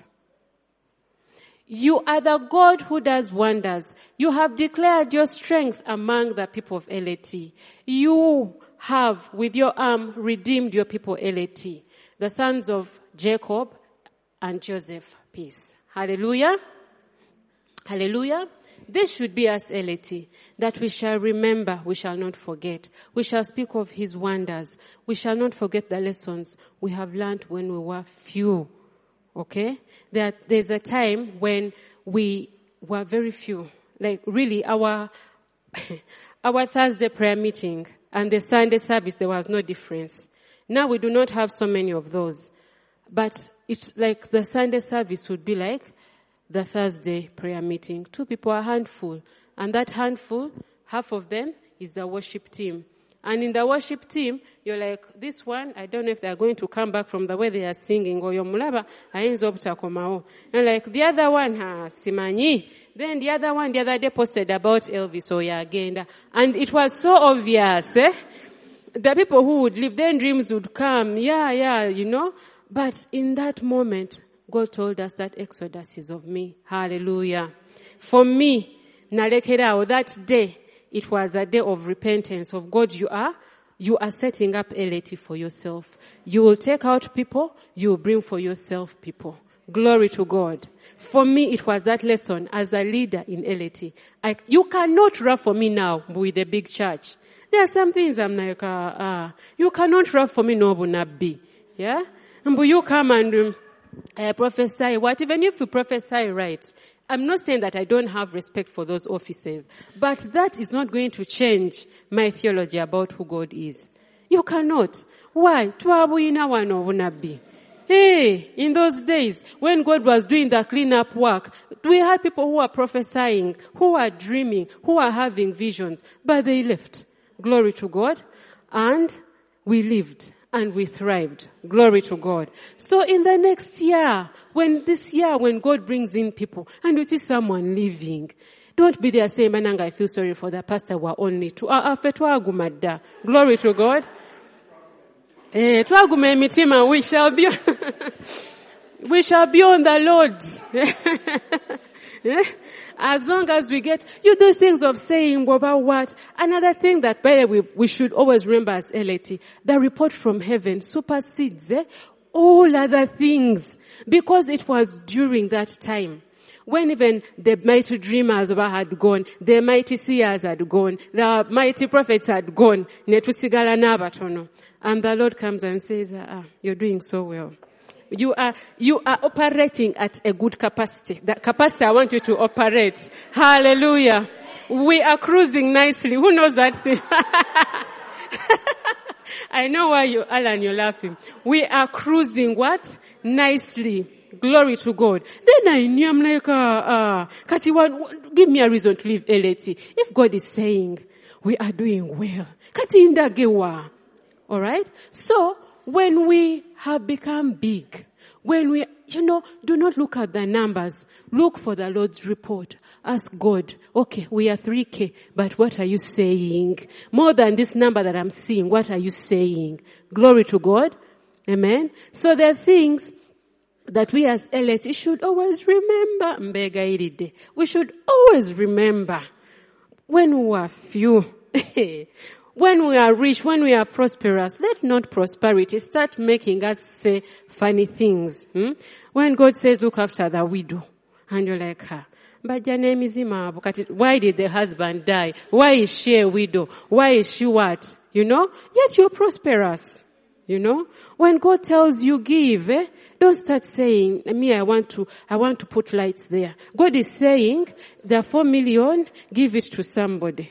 You are the God who does wonders. You have declared your strength among the people of L A T. You have, with your arm, redeemed your people L A T, the sons of Jacob and Joseph. Peace. Hallelujah. Hallelujah. This should be us L A T, that we shall remember, we shall not forget. We shall speak of His wonders. We shall not forget the lessons we have learned when we were few. Okay? That there's a time when we were very few. Like really our, our Thursday prayer meeting and the Sunday service, there was no difference. Now we do not have so many of those. But it's like the Sunday service would be like the Thursday prayer meeting. Two people, a handful. And that handful, half of them is the worship team. And in the worship team, you're like, this one, I don't know if they're going to come back from the way they are singing, or yomulaba, ayinza obutakomao. And like, the other one, ha, simanyi. Then the other one, the other day posted about Elvis Oyagenda. And it was so obvious, eh? The people who would live, then dreams would come. Yeah, yeah, you know. But in that moment, God told us that Exodus is of me. Hallelujah. For me, nalekerao, that day, it was a day of repentance of God. You are, you are setting up L A T for yourself. You will take out people, you will bring for yourself people. Glory to God. For me, it was that lesson as a leader in L A T. I, you cannot run for me now with a big church. There are some things I'm like, uh, uh, you cannot run for me no be. Yeah? But you come and um, uh, prophesy what? Even if you prophesy right, I'm not saying that I don't have respect for those offices, but that is not going to change my theology about who God is. You cannot. Why? Hey, in those days, when God was doing the cleanup work, we had people who were prophesying, who were dreaming, who were having visions, but they left. Glory to God. And we lived. And we thrived. Glory to God. So in the next year, when this year, when God brings in people, and you see someone leaving, don't be there saying, Mananga, I feel sorry for the pastor, we're only two. Glory to God. Eh, we shall be, we shall be on the Lord. As long as we get, you those things of saying about what. Another thing that, by the way, we should always remember as L A T, the report from heaven supersedes eh, all other things. Because it was during that time when even the mighty dreamers had gone, the mighty seers had gone, the mighty prophets had gone. And the Lord comes and says, ah, you're doing so well. You are, you are operating at a good capacity. That capacity I want you to operate. Hallelujah. We are cruising nicely. Who knows that thing? I know why you, Alan, you're laughing. We are cruising what? Nicely. Glory to God. Then I knew, I'm like, uh, uh, Kati, give me a reason to leave L A T. If God is saying, we are doing well. Kati inda gewa. Alright? So, when we have become big, when we, you know, do not look at the numbers. Look for the Lord's report. Ask God, okay, we are three K, but what are you saying? More than this number that I'm seeing, what are you saying? Glory to God. Amen. So there are things that we as L A T should always remember. We should always remember when we are few. When we are rich, when we are prosperous, let not prosperity start making us say funny things. Hmm? When God says, look after the widow, and you're like, her. But your name is Ima. Why did the husband die? Why is she a widow? Why is she what? You know? Yet you're prosperous. You know? When God tells you give, eh, don't start saying, me, I want to, I want to put lights there. God is saying, there are four million, give it to somebody.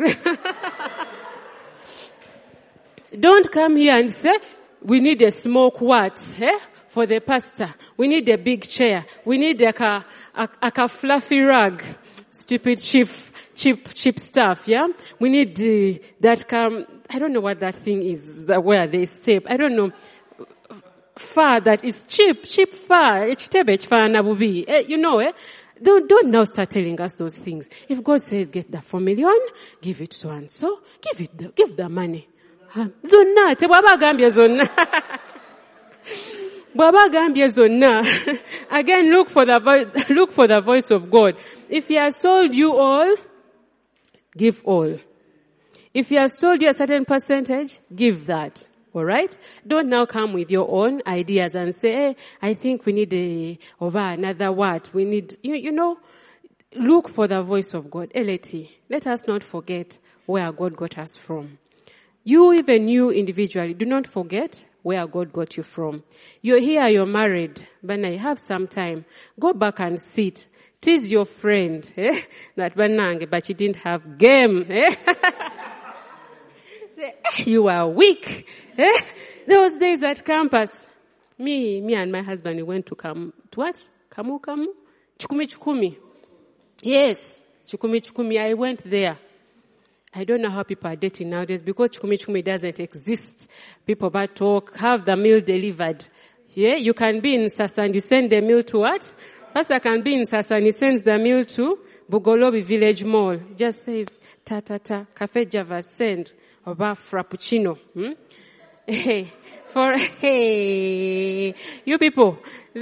Don't come here and say, we need a smoke what, eh? For the pastor. We need a big chair. We need like a, a, a fluffy rug. Stupid cheap, cheap, cheap stuff, yeah? We need uh, that come, I don't know what that thing is, the, where they stay. I don't know. Fur that is cheap, cheap fur. Eh, you know, eh? Don't, don't now start telling us those things. If God says get the four million, give it so and so, give it, the, give the money. Zonna, te bwaba gambye zonna. Bwaba gambye zonna. Again, look for the voice, look for the voice of God. If He has told you all, give all. If He has told you a certain percentage, give that. Alright? Don't now come with your own ideas and say, hey, I think we need a, over another what? We need, you, you know, look for the voice of God. L A T. Let us not forget where God got us from. You, even you individually, do not forget where God got you from. You're here, you're married, but now you have some time. Go back and sit. Tease your friend, eh? That banang, but you didn't have game, eh? You are weak, eh? Those days at campus, me, me and my husband, we went to come, to what? Kamu, kamu? Chukumi, chukumi. Yes. Chukumi Chukumi, I went there. I don't know how people are dating nowadays because Chukumi Chukumi doesn't exist. People but talk, have the meal delivered. Yeah, you can be in Sasa and you send the meal to what? Pastor can be in Sasa and he sends the meal to Bugolobi Village Mall. He just says, ta ta ta, Cafe Java, send, oba frappuccino. Hmm? Hey, for, hey, you people,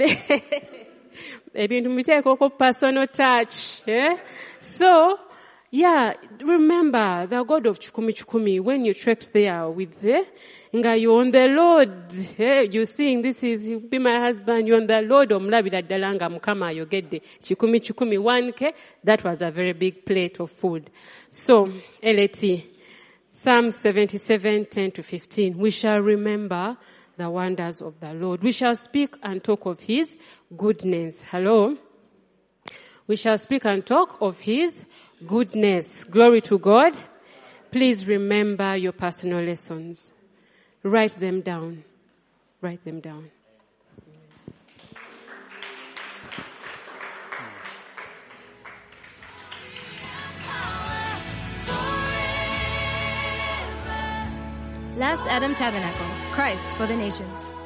personal touch. Yeah? So, yeah, remember the God of Chukumi Chukumi, when you trekked there with the, Nga, you're on the Lord. Hey, you're saying this is, he'll be my husband, you're on the Lord. Omlabila dalanga mukama, you get the Chukumi Chukumi one K. That was a very big plate of food. So, L A T, Psalm seventy-seven, ten to fifteen. We shall remember the wonders of the Lord. We shall speak and talk of his goodness. Hello? We shall speak and talk of his goodness. Glory to God. Please remember your personal lessons. Write them down. Write them down. Last Adam Tabernacle, Christ for the Nations.